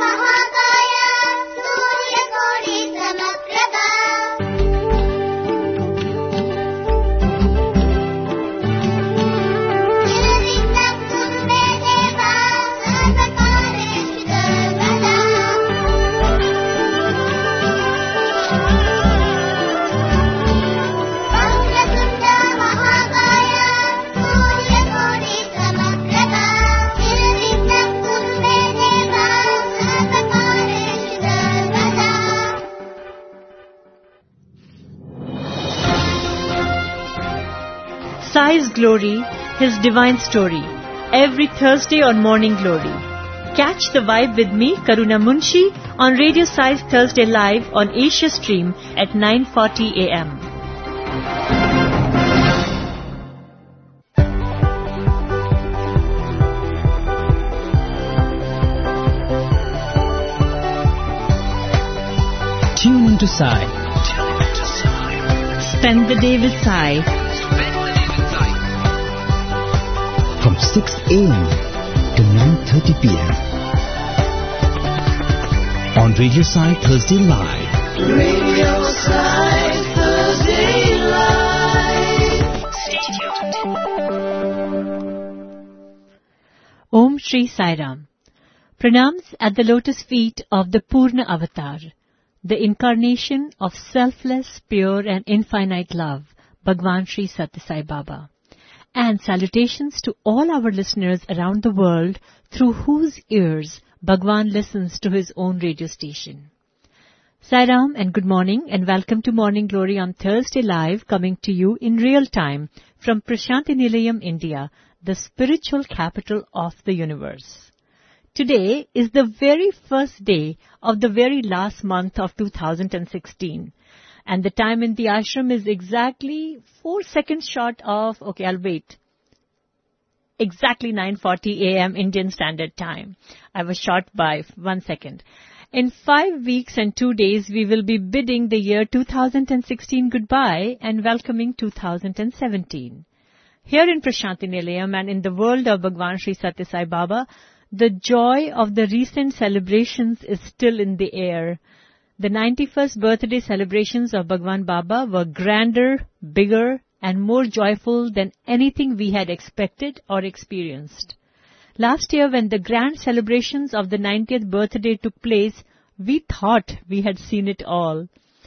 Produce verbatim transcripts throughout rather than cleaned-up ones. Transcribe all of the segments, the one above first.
महाकाय सूर्यकोटि समप्रभा निर्विघ्नं कुरु मे देव सर्वकार्येषु सर्वदा वक्रतुण्ड महाकाय सूर्यकोटि समप्रभा निर्विघ्नं कुरु मे देव सर्वकार्येषु सर्वदा Sai's Glory, His Divine Story, every Thursday on Morning Glory. Catch the vibe with me, Karuna Munshi, on Radio Sai's Thursday Live on Asia Stream at nine forty a m Tune into Sai. Spend the day with Sai. From six a m to nine thirty p m on Radio Sai Thursday Live. Radio Sai Thursday Live. Om Shri Sai Ram. Pranams at the lotus feet of the Purna Avatar, the incarnation of selfless, pure and infinite love, Bhagwan Shri Satya Sai Baba. And salutations to all our listeners around the world through whose ears Bhagwan listens to his own radio station. Sai Ram and good morning and welcome to Morning Glory on Thursday Live, coming to you in real time from Prashanti Nilayam, India, the spiritual capital of the universe. Today is the very first day of the very last month of two thousand sixteen. And the time in the ashram is exactly four seconds short of, okay, I'll wait, exactly nine forty a m Indian Standard Time. I was short by one second. In five weeks and two days, we will be bidding the year two thousand sixteen goodbye and welcoming two thousand seventeen. Here in Prashanti Nilayam and in the world of Bhagwan Shri Satya Sai Baba, the joy of the recent celebrations is still in the air. The ninety-first birthday celebrations of Bhagwan Baba were grander, bigger, and more joyful than anything we had expected or experienced. Last year, when the grand celebrations of the ninetieth birthday took place, we thought we had seen it all.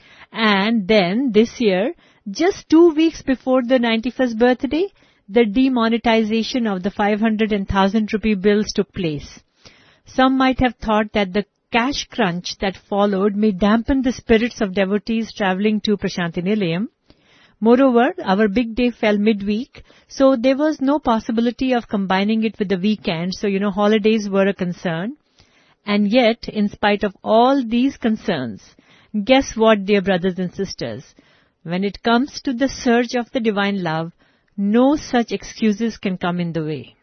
And then, this year, just two weeks before the ninety-first birthday, the demonetization of the five hundred and one thousand rupee bills took place. Some might have thought that the cash crunch that followed may dampen the spirits of devotees traveling to Prashanti Nilayam. Moreover, our big day fell midweek, so there was no possibility of combining it with the weekend, so, you know, holidays were a concern. And yet, in spite of all these concerns, guess what, dear brothers and sisters? When it comes to the surge of the divine love, no such excuses can come in the way.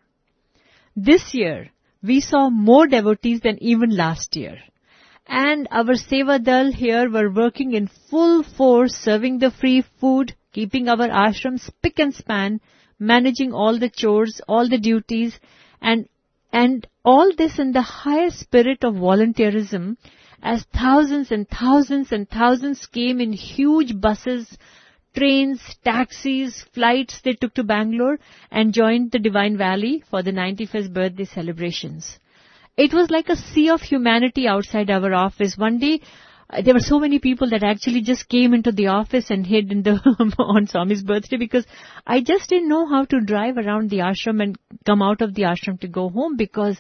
This year, we saw more devotees than even last year. And our Seva Dal here were working in full force, serving the free food, keeping our ashram spick and span, managing all the chores, all the duties, and and all this in the highest spirit of volunteerism, as thousands and thousands and thousands came in huge buses, trains, taxis, flights they took to Bangalore and joined the Divine Valley for the ninety-first birthday celebrations. It was like a sea of humanity outside our office. One day, uh, there were so many people that actually just came into the office and hid in the on Swami's birthday, because I just didn't know how to drive around the ashram and come out of the ashram to go home, because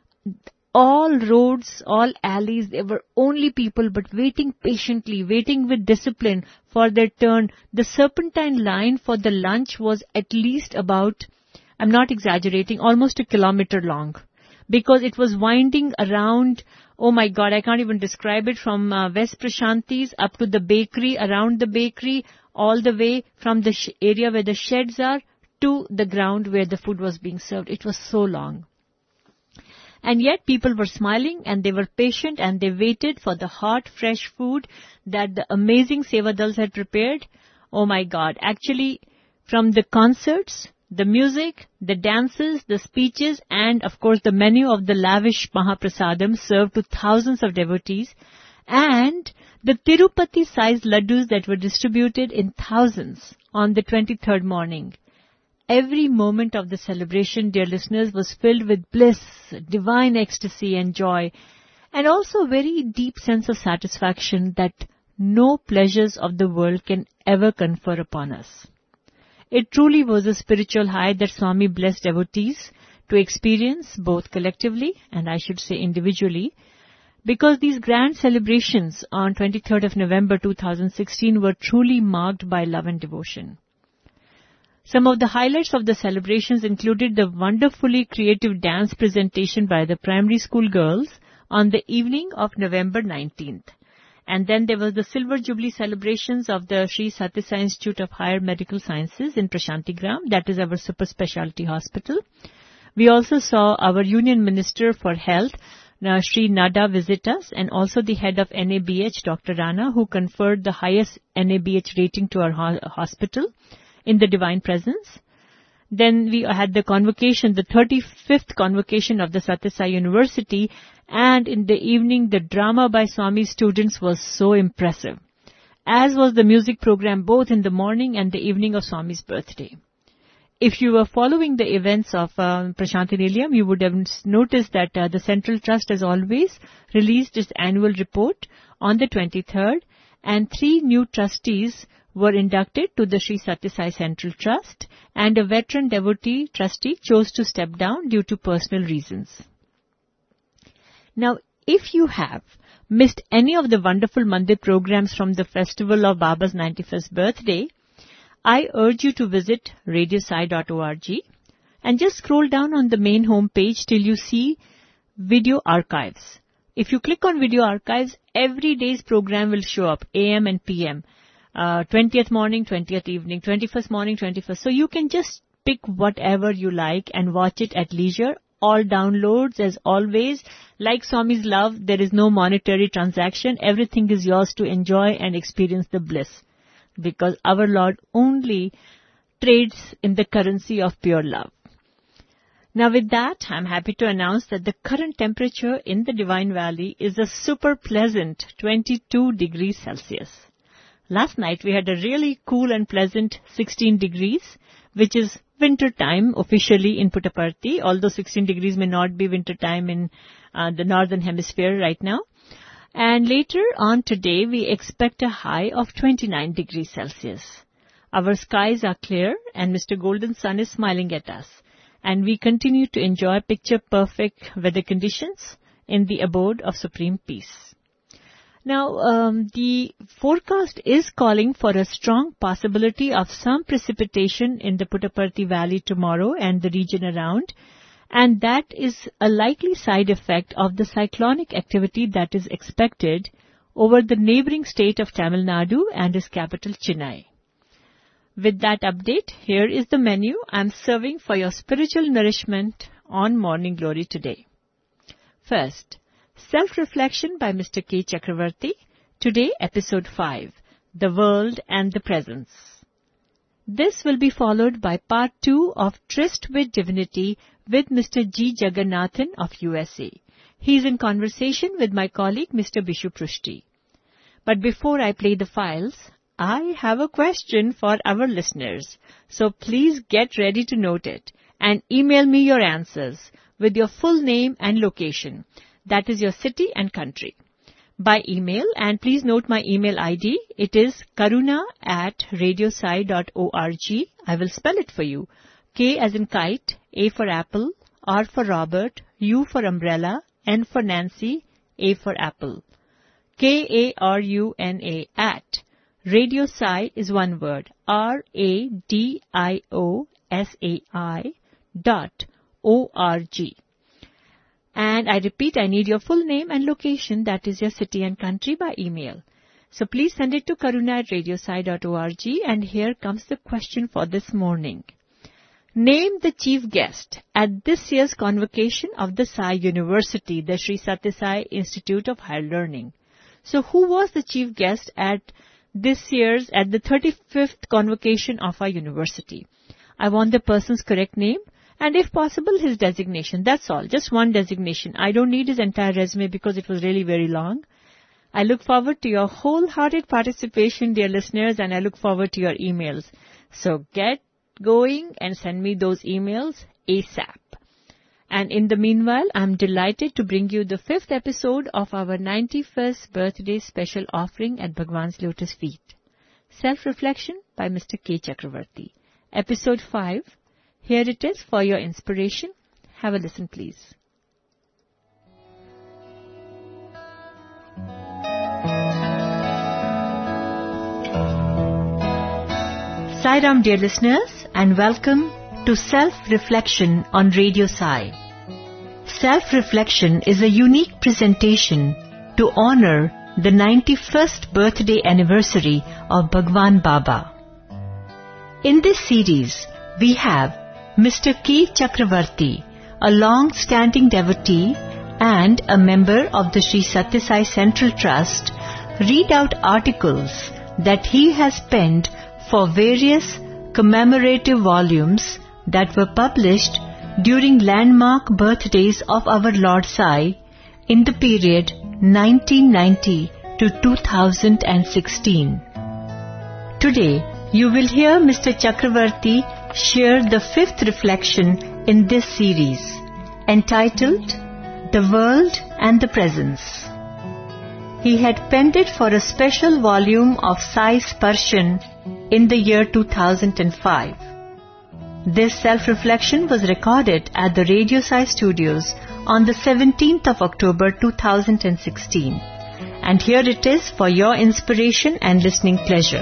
all roads, all alleys, there were only people, but waiting patiently, waiting with discipline for their turn. The serpentine line for the lunch was at least about, I'm not exaggerating, almost a kilometer long, because it was winding around, oh my God, I can't even describe it, from uh, West Prashantis up to the bakery, around the bakery, all the way from the sh- area where the sheds are to the ground where the food was being served. It was so long. And yet people were smiling and they were patient and they waited for the hot, fresh food that the amazing Seva Dals had prepared. Oh my God. Actually, from the concerts The music, the dances, the speeches, and of course the menu of the lavish Mahaprasadam served to thousands of devotees, and the Tirupati-sized laddus that were distributed in thousands on the twenty-third morning. Every moment of the celebration, dear listeners, was filled with bliss, divine ecstasy and joy, and also a very deep sense of satisfaction that no pleasures of the world can ever confer upon us. It truly was a spiritual high that Swami blessed devotees to experience both collectively and I should say individually, because these grand celebrations on twenty-third of November two thousand sixteen were truly marked by love and devotion. Some of the highlights of the celebrations included the wonderfully creative dance presentation by the primary school girls on the evening of November nineteenth. And then there was the Silver Jubilee celebrations of the Sri Sathya Sai Institute of Higher Medical Sciences in Prashantigram, that is our super specialty hospital. We also saw our Union Minister for Health, uh, Sri Nada, visit us, and also the head of N A B H, Doctor Rana, who conferred the highest N A B H rating to our ho- hospital in the Divine Presence. Then we had the convocation, the thirty-fifth convocation of the Sathya Sai University, and in the evening the drama by Swami students was so impressive, as was the music program both in the morning and the evening of Swami's birthday. If you were following the events of uh, Prashanti Nilayam, you would have noticed that uh, the Central Trust, as always, released its annual report on the twenty-third, and three new trustees were inducted to the Sri Sathya Sai Central Trust, and a veteran devotee trustee chose to step down due to personal reasons. Now, if you have missed any of the wonderful Mandir programs from the festival of Baba's ninety-first birthday, I urge you to visit radio sai dot org and just scroll down on the main home page till you see video archives. If you click on video archives, every day's program will show up, A M and P M. Uh, twentieth morning, twentieth evening, twenty-first morning, twenty-first. So you can just pick whatever you like and watch it at leisure. All downloads, as always. Like Swami's love, there is no monetary transaction. Everything is yours to enjoy and experience the bliss, because our Lord only trades in the currency of pure love. Now with that, I'm happy to announce that the current temperature in the Divine Valley is a super pleasant twenty-two degrees Celsius. Last night we had a really cool and pleasant sixteen degrees, which is winter time officially in Puttaparthi, although sixteen degrees may not be winter time in uh, the northern hemisphere right now. And later on today we expect a high of twenty-nine degrees Celsius. Our skies are clear and Mister Golden Sun is smiling at us, and we continue to enjoy picture-perfect weather conditions in the abode of supreme peace. Now, um, the forecast is calling for a strong possibility of some precipitation in the Puttaparthi Valley tomorrow and the region around, and that is a likely side effect of the cyclonic activity that is expected over the neighboring state of Tamil Nadu and its capital Chennai. With that update, here is the menu I'm serving for your spiritual nourishment on Morning Glory today. First, Self-Reflection by Mister K. Chakravarti. Today, Episode five, The World and the Presence. This will be followed by Part two of Tryst with Divinity with Mister G. Jagannathan of U S A. He is in conversation with my colleague Mister Bishu Prushti. But before I play the files, I have a question for our listeners. So please get ready to note it and email me your answers with your full name and location. That is your city and country, by email. And please note my email I D. It is karuna at radio sai dot org. I will spell it for you. K as in kite, A for apple, R for Robert, U for umbrella, N for Nancy, A for apple. K A R U N A at. Radio Sai is one word. R A D I O S A I dot O R G. And I repeat, I need your full name and location, that is your city and country, by email. So please send it to karuna at radio sai dot org. And here comes the question for this morning. Name the chief guest at this year's convocation of the Sai University, the Sri Sathya Sai Institute of Higher Learning. So who was the chief guest at this year's, at the thirty-fifth convocation of our university? I want the person's correct name and if possible his designation. That's all. Just one designation. I don't need his entire resume because it was really very long. I look forward to your wholehearted participation, dear listeners, and I look forward to your emails. So get going and send me those emails ASAP. And in the meanwhile, I'm delighted to bring you the fifth episode of our ninety-first birthday special offering at Bhagwan's Lotus Feet. Self-Reflection by Mister K. Chakravarti. Episode five. Here it is for your inspiration. Have a listen, please. Sai Ram, dear listeners, and welcome to Self-Reflection on Radio Sai. Self-Reflection is a unique presentation to honor the ninety-first birthday anniversary of Bhagwan Baba. In this series, we have Mister K. Chakravarti, a long-standing devotee and a member of the Sri Satya Sai Central Trust, read out articles that he has penned for various commemorative volumes that were published during landmark birthdays of our Lord Sai in the period nineteen ninety to two thousand sixteen. Today, you will hear Mister Chakravarti share the fifth reflection in this series, entitled The World and the Presence. He had penned it for a special volume of Sai Sparshan in the year two thousand five. This self-reflection was recorded at the Radio Sai Studios on the seventeenth of October two thousand sixteen. And here it is for your inspiration and listening pleasure.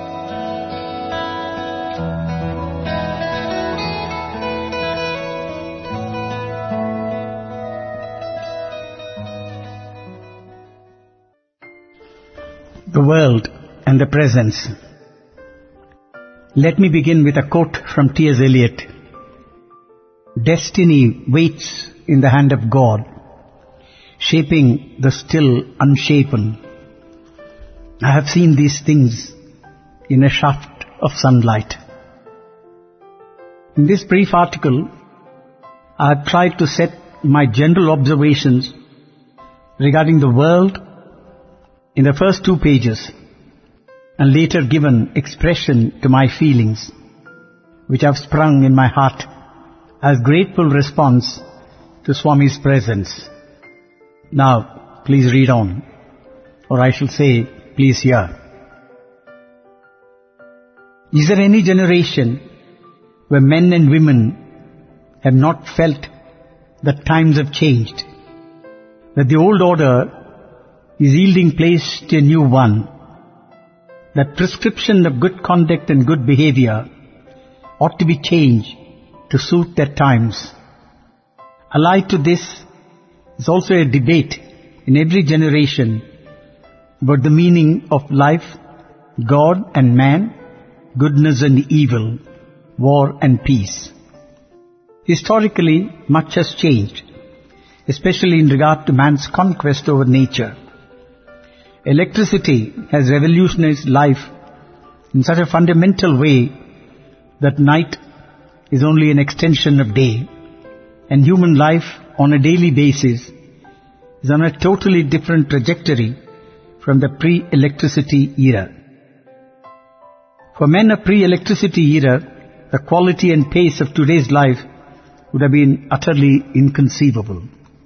The World and the Presence. Let me begin with a quote from T S Eliot. Destiny waits in the hand of God, shaping the still unshapen. I have seen these things in a shaft of sunlight. In this brief article, I have tried to set my general observations regarding the world in the first two pages, and later given expression to my feelings, which have sprung in my heart as grateful response to Swami's presence. Now, please read on, or I shall say, please hear. Is there any generation where men and women have not felt that times have changed, that the old order is yielding place to a new one, that prescription of good conduct and good behavior ought to be changed to suit their times? Allied to this is also a debate in every generation about the meaning of life, God and man, goodness and evil, war and peace. Historically, much has changed, especially in regard to man's conquest over nature. Electricity has revolutionized life in such a fundamental way that night is only an extension of day, and human life on a daily basis is on a totally different trajectory from the pre-electricity era. For men of pre-electricity era, the quality and pace of today's life would have been utterly inconceivable.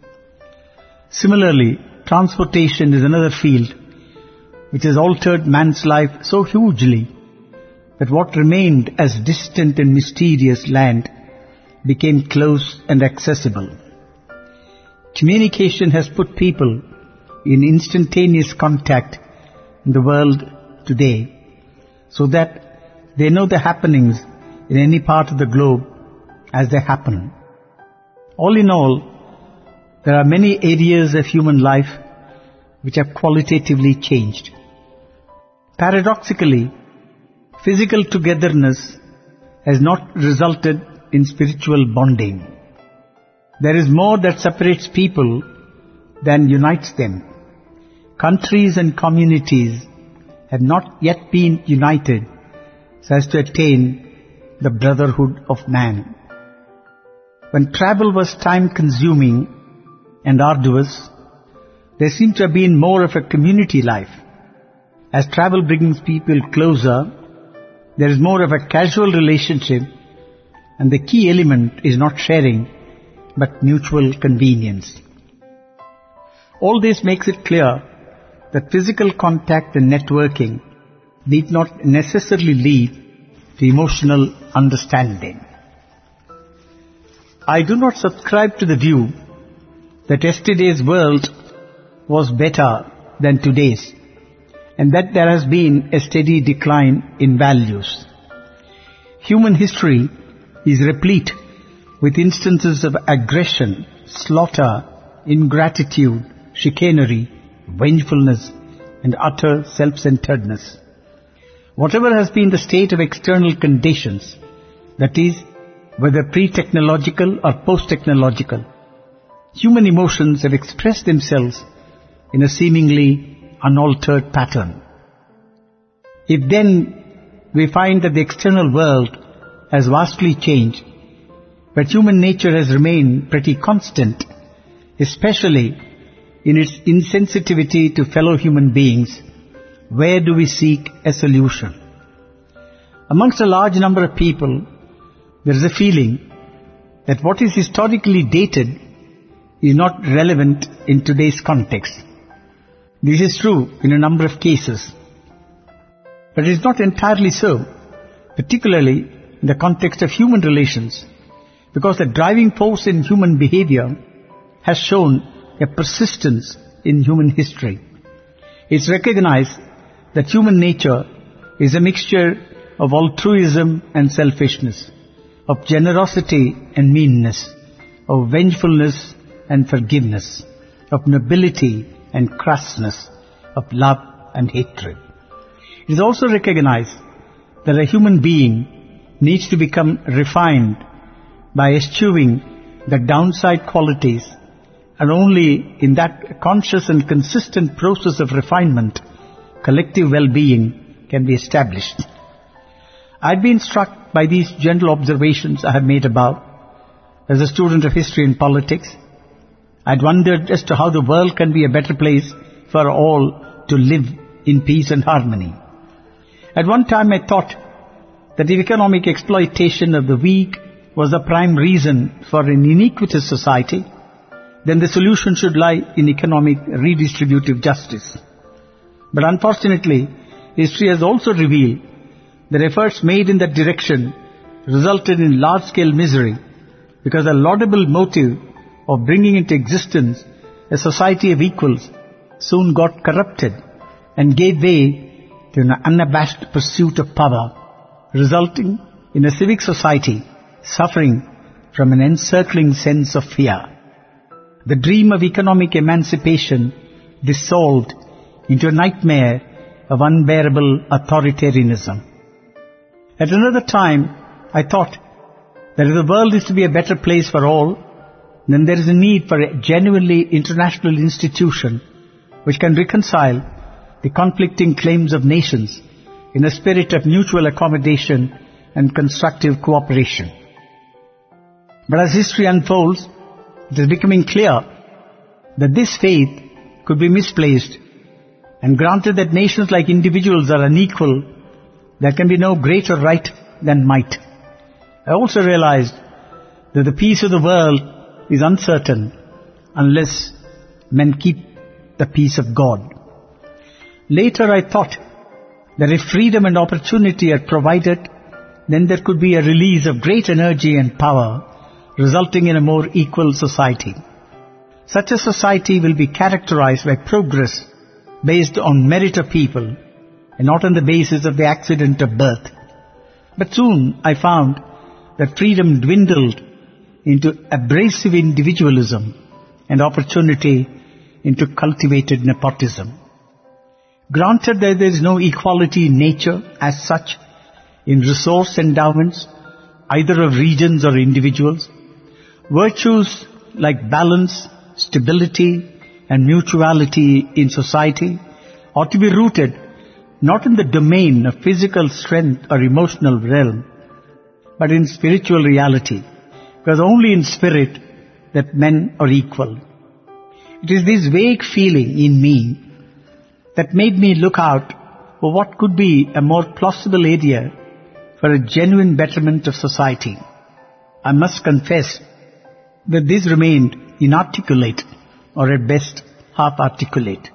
Similarly, transportation is another field which has altered man's life so hugely that what remained as distant and mysterious land became close and accessible. Communication has put people in instantaneous contact in the world today, so that they know the happenings in any part of the globe as they happen. All in all, there are many areas of human life which have qualitatively changed. Paradoxically, physical togetherness has not resulted in spiritual bonding. There is more that separates people than unites them. Countries and communities have not yet been united so as to attain the brotherhood of man. When travel was time-consuming and arduous, there seemed to have been more of a community life. As travel brings people closer, there is more of a casual relationship, and the key element is not sharing, but mutual convenience. All this makes it clear that physical contact and networking need not necessarily lead to emotional understanding. I do not subscribe to the view that yesterday's world was better than today's, and that there has been a steady decline in values. Human history is replete with instances of aggression, slaughter, ingratitude, chicanery, vengefulness, and utter self-centeredness. Whatever has been the state of external conditions, that is, whether pre-technological or post-technological, human emotions have expressed themselves in a seemingly unaltered pattern. If then we find that the external world has vastly changed, but human nature has remained pretty constant, especially in its insensitivity to fellow human beings, where do we seek a solution? Amongst a large number of people, there is a feeling that what is historically dated is not relevant in today's context. This is true in a number of cases. But it is not entirely so, particularly in the context of human relations, because the driving force in human behavior has shown a persistence in human history. It's recognized that human nature is a mixture of altruism and selfishness, of generosity and meanness, of vengefulness and forgiveness, of nobility and crassness, of love and hatred. It is also recognized that a human being needs to become refined by eschewing the downside qualities, and only in that conscious and consistent process of refinement, collective well-being can be established. I've been struck by these general observations I have made above. As a student of history and politics, I'd wondered as to how the world can be a better place for all to live in peace and harmony. At one time I thought that the economic exploitation of the weak was the prime reason for an iniquitous society, then the solution should lie in economic redistributive justice. But unfortunately, history has also revealed that efforts made in that direction resulted in large-scale misery, because the laudable motive of bringing into existence a society of equals soon got corrupted and gave way to an unabashed pursuit of power, resulting in a civic society suffering from an encircling sense of fear. The dream of economic emancipation dissolved into a nightmare of unbearable authoritarianism. At another time, I thought that if the world is to be a better place for all, then there is a need for a genuinely international institution which can reconcile the conflicting claims of nations in a spirit of mutual accommodation and constructive cooperation. But as history unfolds, it is becoming clear that this faith could be misplaced, and granted that nations like individuals are unequal, there can be no greater right than might. I also realized that the peace of the world is uncertain unless men keep the peace of God. Later I thought that if freedom and opportunity are provided, then there could be a release of great energy and power, resulting in a more equal society. Such a society will be characterized by progress based on merit of people and not on the basis of the accident of birth. But soon I found that freedom dwindled into abrasive individualism and opportunity into cultivated nepotism. Granted that there is no equality in nature as such, in resource endowments, either of regions or individuals, virtues like balance, stability, and mutuality in society ought to be rooted not in the domain of physical strength or emotional realm, but in spiritual reality, because only in spirit that men are equal. It is this vague feeling in me that made me look out for what could be a more plausible area for a genuine betterment of society. I must confess that this remained inarticulate, or at best half-articulate.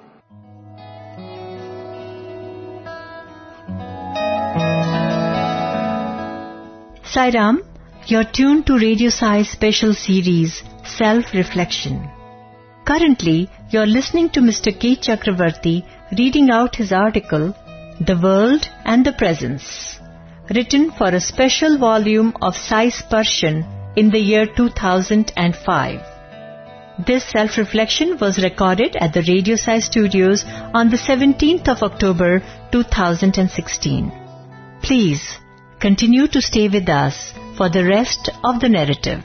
Sai Ram, you're tuned to Radio Sai's special series, Self-Reflection. Currently, you're listening to Mister K. Chakravarti reading out his article, The World and the Presence, written for a special volume of Sai Sparshan in the year two thousand five. This self-reflection was recorded at the Radio Sai studios on the seventeenth of October two thousand sixteen. Please continue to stay with us for the rest of the narrative.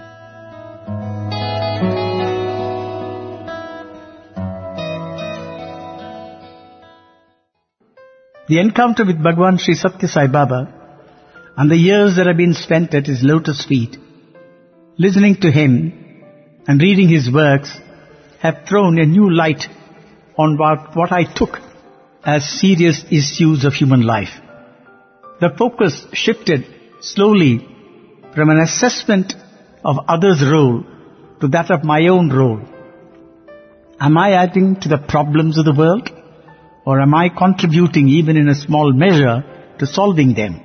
The encounter with Bhagwan Sri Satya Sai Baba and the years that have been spent at his lotus feet, listening to him and reading his works, have thrown a new light on what, what I took as serious issues of human life. The focus shifted slowly from an assessment of others' role to that of my own role. Am I adding to the problems of the world, or am I contributing even in a small measure to solving them?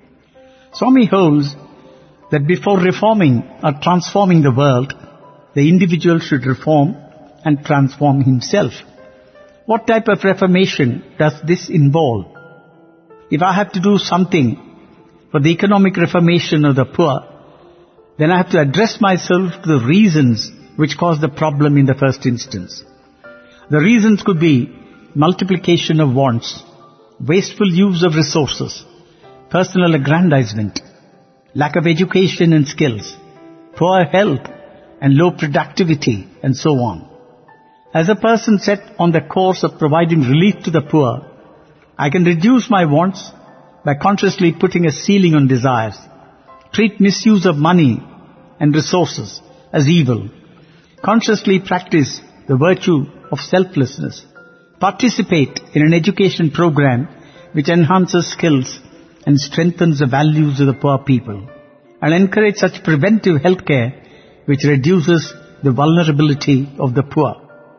Swami holds that before reforming or transforming the world, the individual should reform and transform himself. What type of reformation does this involve? If I have to do something for the economic reformation of the poor, then I have to address myself to the reasons which cause the problem in the first instance. The reasons could be multiplication of wants, wasteful use of resources, personal aggrandizement, lack of education and skills, poor health and low productivity, and so on. As a person set on the course of providing relief to the poor, I can reduce my wants by consciously putting a ceiling on desires, treat misuse of money and resources as evil, consciously practice the virtue of selflessness, participate in an education program which enhances skills and strengthens the values of the poor people, and encourage such preventive health care which reduces the vulnerability of the poor.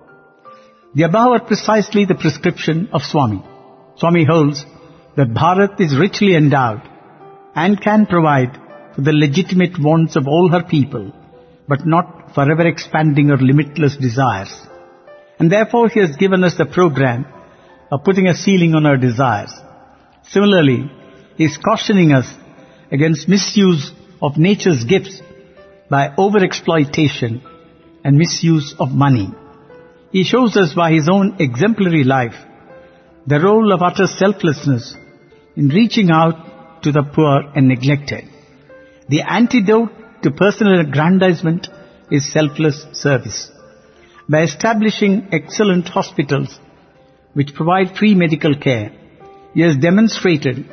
The above are precisely the prescription of Swami. Swami holds that Bharat is richly endowed and can provide for the legitimate wants of all her people, but not for ever expanding her limitless desires. And therefore he has given us the program of putting a ceiling on our desires. Similarly, he is cautioning us against misuse of nature's gifts by overexploitation and misuse of money. He shows us by his own exemplary life the role of utter selflessness in reaching out to the poor and neglected. The antidote to personal aggrandizement is selfless service. By establishing excellent hospitals which provide free medical care, he has demonstrated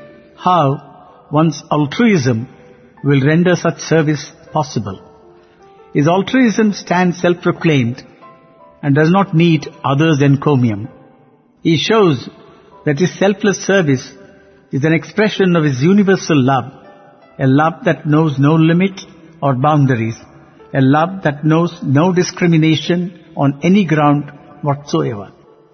how one's altruism will render such service possible. His altruism stands self-proclaimed and does not need others' encomium. He shows that his selfless service is an expression of his universal love, a love that knows no limit or boundaries, a love that knows no discrimination on any ground whatsoever.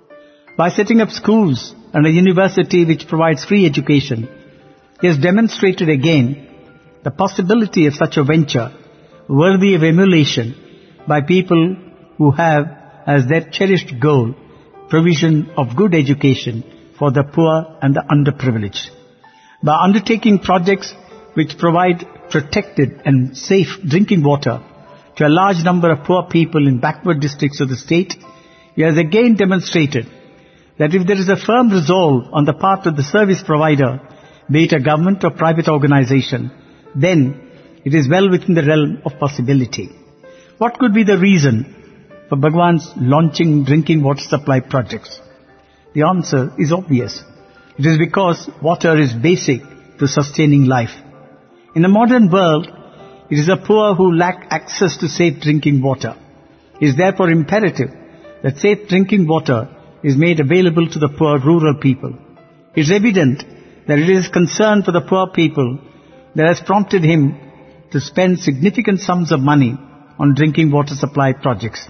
By setting up schools and a university which provides free education, he has demonstrated again the possibility of such a venture worthy of emulation by people who have as their cherished goal provision of good education for the poor and the underprivileged. By undertaking projects which provide protected and safe drinking water to a large number of poor people in backward districts of the state, he has again demonstrated that if there is a firm resolve on the part of the service provider, be it a government or private organization, then it is well within the realm of possibility. What could be the reason for Bhagwan's launching drinking water supply projects? The answer is obvious. It is because water is basic to sustaining life. In the modern world, it is the poor who lack access to safe drinking water. It is therefore imperative that safe drinking water is made available to the poor rural people. It is evident that it is concern for the poor people that has prompted him to spend significant sums of money on drinking water supply projects.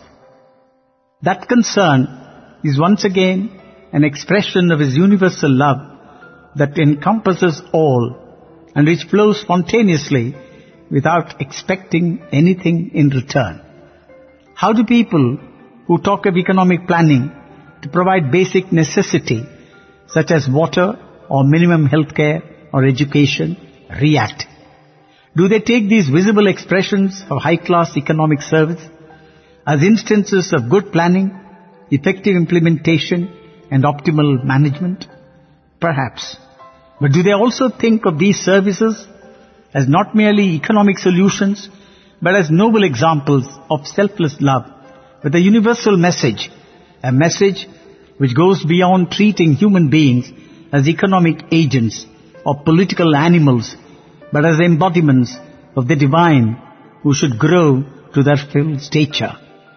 That concern is once again an expression of his universal love that encompasses all and which flows spontaneously without expecting anything in return. How do people who talk of economic planning to provide basic necessity such as water or minimum health care or education react? Do they take these visible expressions of high-class economic service as instances of good planning, effective implementation and optimal management? Perhaps. But do they also think of these services as not merely economic solutions, but as noble examples of selfless love with a universal message, a message which goes beyond treating human beings as economic agents or political animals, but as embodiments of the divine who should grow to their full stature?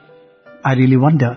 I really wonder.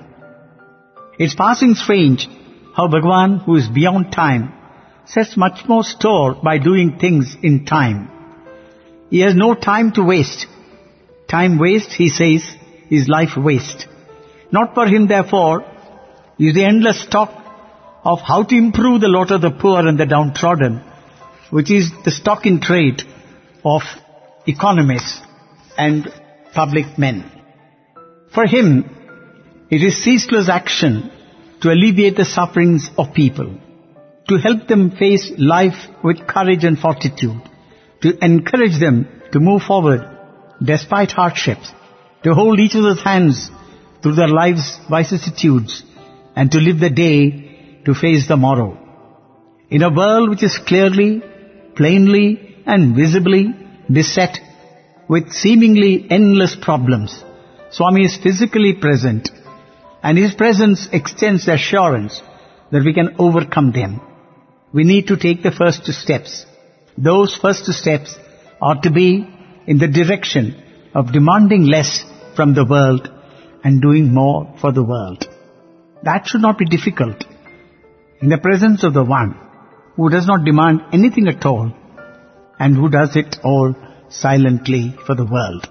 It's passing strange how Bhagavan, who is beyond time, sets much more store by doing things in time. He has no time to waste. Time waste, he says, is life waste. Not for him, therefore, is the endless talk of how to improve the lot of the poor and the downtrodden, which is the stock in trade of economists and public men. For him, it is ceaseless action to alleviate the sufferings of people, to help them face life with courage and fortitude, to encourage them to move forward despite hardships, to hold each other's hands through their life's vicissitudes, and to live the day to face the morrow. In a world which is clearly, plainly and visibly beset with seemingly endless problems, Swami is physically present, and his presence extends the assurance that we can overcome them. We need to take the first steps. Those first steps are to be in the direction of demanding less from the world and doing more for the world. That should not be difficult in the presence of the one who does not demand anything at all and who does it all silently for the world.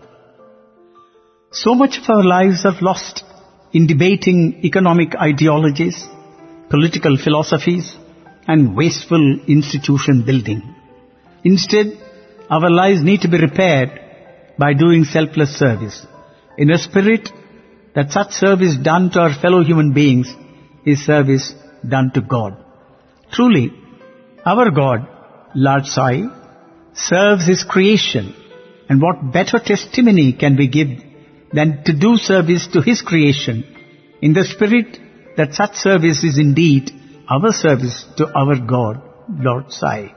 So much of our lives are lost in debating economic ideologies, political philosophies, and wasteful institution building. Instead, our lives need to be repaired by doing selfless service, in a spirit that such service done to our fellow human beings is service done to God. Truly, our God, Lord Sai, serves His creation, and what better testimony can we give than to do service to His creation in the spirit that such service is indeed our service to our God, Lord Sai.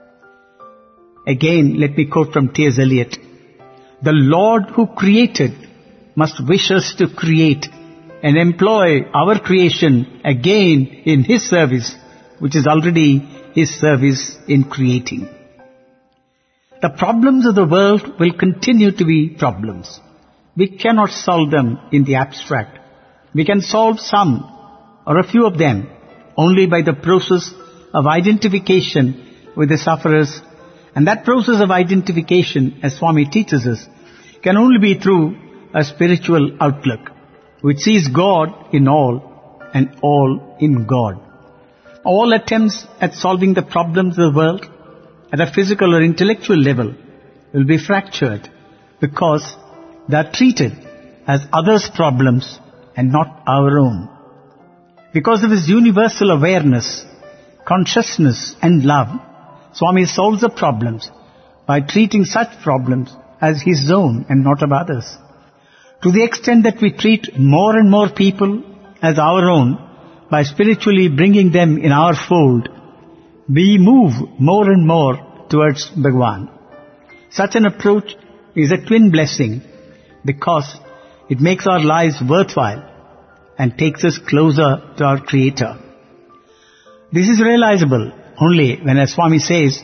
Again, let me quote from T S Eliot. The Lord who created must wish us to create and employ our creation again in His service, which is already His service in creating. The problems of the world will continue to be problems. We cannot solve them in the abstract. We can solve some or a few of them only by the process of identification with the sufferers. And that process of identification, as Swami teaches us, can only be through a spiritual outlook, which sees God in all and all in God. All attempts at solving the problems of the world at a physical or intellectual level will be fractured because they are treated as others' problems and not our own. Because of his universal awareness, consciousness and love, Swami solves the problems by treating such problems as his own and not of others. To the extent that we treat more and more people as our own by spiritually bringing them in our fold, we move more and more towards Bhagavan. Such an approach is a twin blessing because it makes our lives worthwhile and takes us closer to our Creator. This is realizable only when, as Swami says,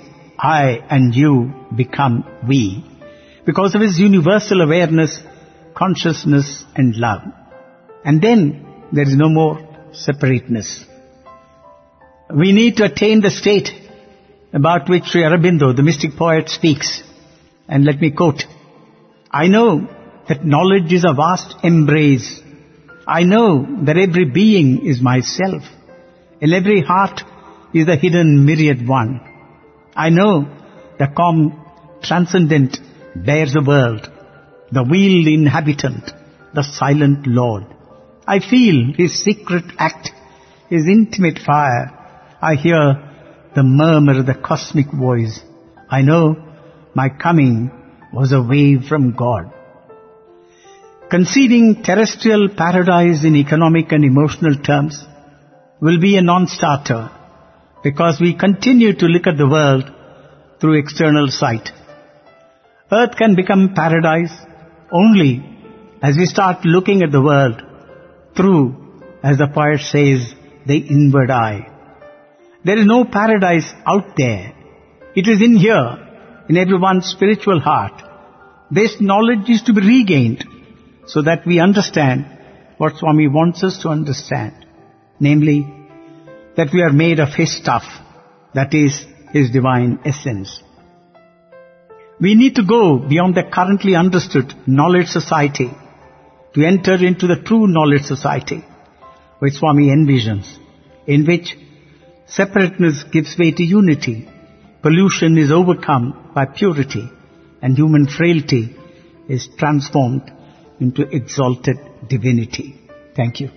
I and you become we because of his universal awareness, consciousness and love. And then there is no more separateness. We need to attain the state about which Sri Aurobindo, the mystic poet, speaks. And let me quote, I know that knowledge is a vast embrace. I know that every being is myself. In every heart is the hidden myriad one. I know the calm transcendent bears the world, the wheeled inhabitant, the silent Lord. I feel his secret act, his intimate fire. I hear the murmur of the cosmic voice. I know my coming was a wave from God. Conceding terrestrial paradise in economic and emotional terms will be a non-starter because we continue to look at the world through external sight. Earth can become paradise only as we start looking at the world through, as the poet says, the inward eye. There is no paradise out there. It is in here, in everyone's spiritual heart. This knowledge is to be regained so that we understand what Swami wants us to understand. Namely, that we are made of his stuff, that is, his divine essence. We need to go beyond the currently understood knowledge society to enter into the true knowledge society, which Swami envisions, in which separateness gives way to unity, pollution is overcome by purity, and human frailty is transformed into exalted divinity. Thank you.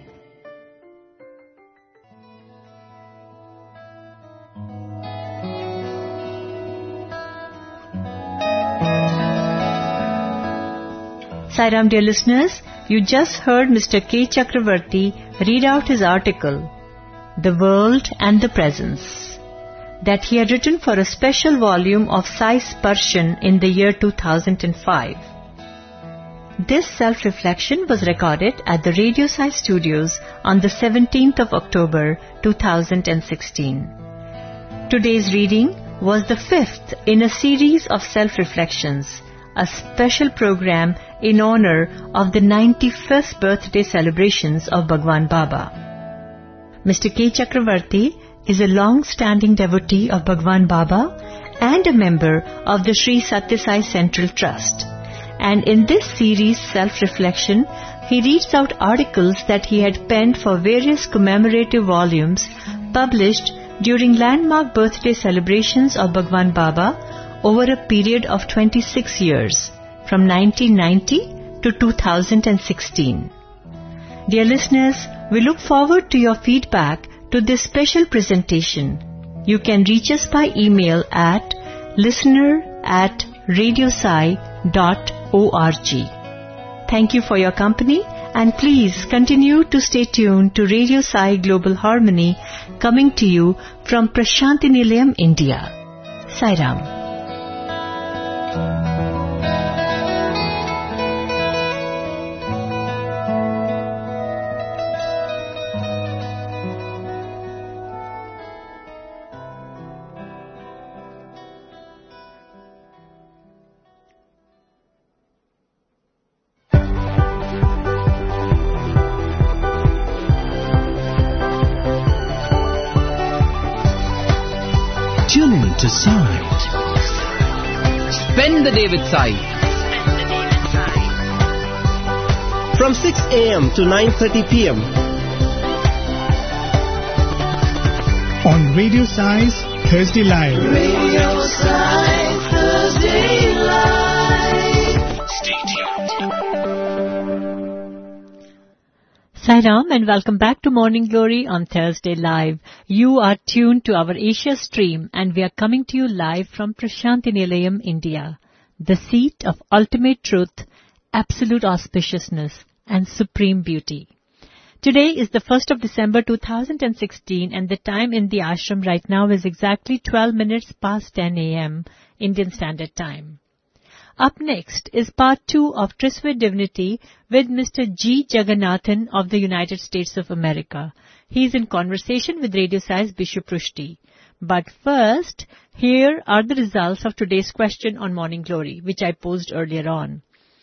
Sairam, dear listeners, you just heard Mister K. Chakravarti read out his article, The World and the Presence, that he had written for a special volume of Sai Sparshan in the year two thousand five. This self-reflection was recorded at the Radio Sai studios on the seventeenth of October two thousand sixteen. Today's reading was the fifth in a series of self-reflections, a special program in honor of the ninety-fifth birthday celebrations of Bhagwan Baba. Mister K. Chakravarti is a long-standing devotee of Bhagwan Baba and a member of the Sri Satya Sai Central Trust. And in this series Self-Reflection, he reads out articles that he had penned for various commemorative volumes published during landmark birthday celebrations of Bhagwan Baba over a period of twenty-six years, from nineteen ninety to two thousand sixteen. Dear listeners, we look forward to your feedback to this special presentation. You can reach us by email at listener at radiosai dot org. Thank you for your company, and please continue to stay tuned to Radio Sai Global Harmony, coming to you from Prashanti Nilayam, India. Sairam. Tune in to Sai. Spend the day with Sai. From six a.m. to nine thirty p.m. on Radio Sai's Thursday Live. Radio Sai Thursday Live. Stay tuned. Sairam, and welcome back to Morning Glory on Thursday Live. You are tuned to our Asia stream, and we are coming to you live from Prashanti Nilayam, India, the seat of ultimate truth, absolute auspiciousness, and supreme beauty. Today is the first of December two thousand sixteen, and the time in the ashram right now is exactly twelve minutes past ten a.m. Indian Standard Time. Up next is part two of Tryst with Divinity with Mister G. Jagannathan of the United States of America. He is in conversation with Radio Sai's Bishop Rushdie. But first, here are the results of today's question on Morning Glory, which I posed earlier on.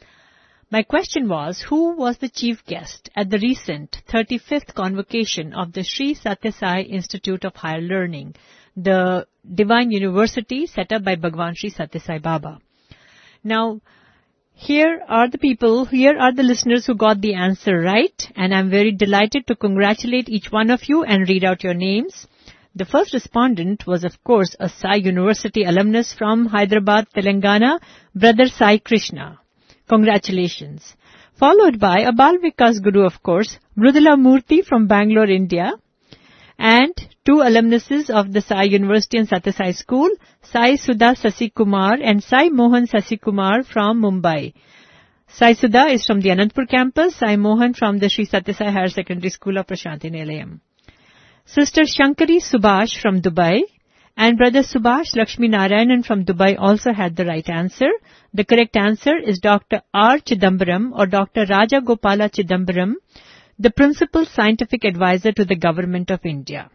My question was, who was the chief guest at the recent thirty-fifth convocation of the Sri Satya Sai Institute of Higher Learning, the Divine University set up by Bhagwan Sri Satya Sai Baba? Now, here are the people, here are the listeners who got the answer right, and I'm very delighted to congratulate each one of you and read out your names. The first respondent was, of course, a Sai University alumnus from Hyderabad, Telangana, Brother Sai Krishna. Congratulations. Followed by a Bal Vikas Guru, of course, Mrudula Murthy from Bangalore, India, and two alumnuses of the Sai University and Satya Sai School, Sai Sudha Sasi Kumar and Sai Mohan Sasi Kumar from Mumbai. Sai Sudha is from the Anantapur campus, Sai Mohan from the Sri Satya Sai Higher Secondary School of Prashanti Nilayam. Sister Shankari Subhash from Dubai and Brother Subhash Lakshmi Narayanan from Dubai also had the right answer. The correct answer is Doctor R. Chidambaram or Doctor Raja Gopala Chidambaram, the Principal Scientific Advisor to the Government of India.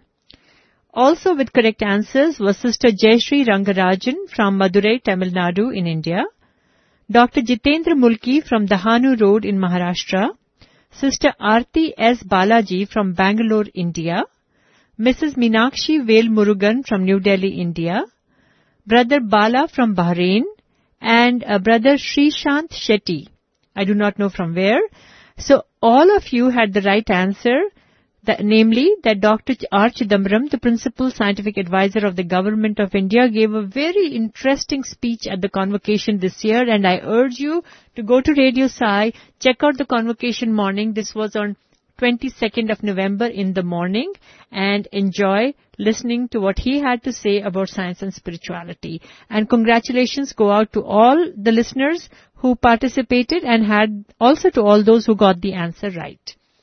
Also with correct answers was Sister Jayashree Rangarajan from Madurai, Tamil Nadu in India, Doctor Jitendra Mulki from Dahanu Road in Maharashtra, Sister Aarti S. Balaji from Bangalore, India, Missus Meenakshi Vel Murugan from New Delhi, India, Brother Bala from Bahrain, and uh, Brother Srishant Shetty. I do not know from where. So all of you had the right answer, that, namely that Doctor R. Chidambaram, the Principal Scientific Advisor of the Government of India, gave a very interesting speech at the convocation this year, and I urge you to go to Radio Sai, check out the convocation morning. This was on twenty-second of November in the morning, and enjoy listening to what he had to say about science and spirituality. And congratulations go out to all the listeners who participated and had also to all those who got the answer right.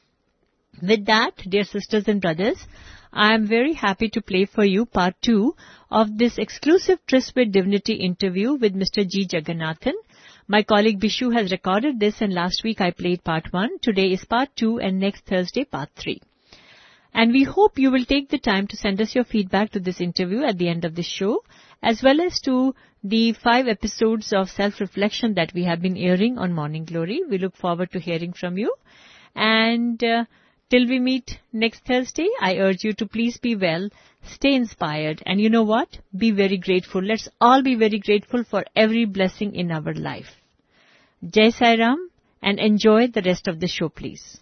With that, dear sisters and brothers, I am very happy to play for you part two of this exclusive Tryst with Divinity interview with Mister G. Jagannathan. My colleague Bishu has recorded this, and last week I played part one. Today is part two, and next Thursday part three. And we hope you will take the time to send us your feedback to this interview at the end of the show, as well as to the five episodes of self-reflection that we have been airing on Morning Glory. We look forward to hearing from you. And uh, till we meet next Thursday, I urge you to please be well, stay inspired, and you know what? Be very grateful. Let's all be very grateful for every blessing in our life. Jai Sai Ram, and enjoy the rest of the show, please.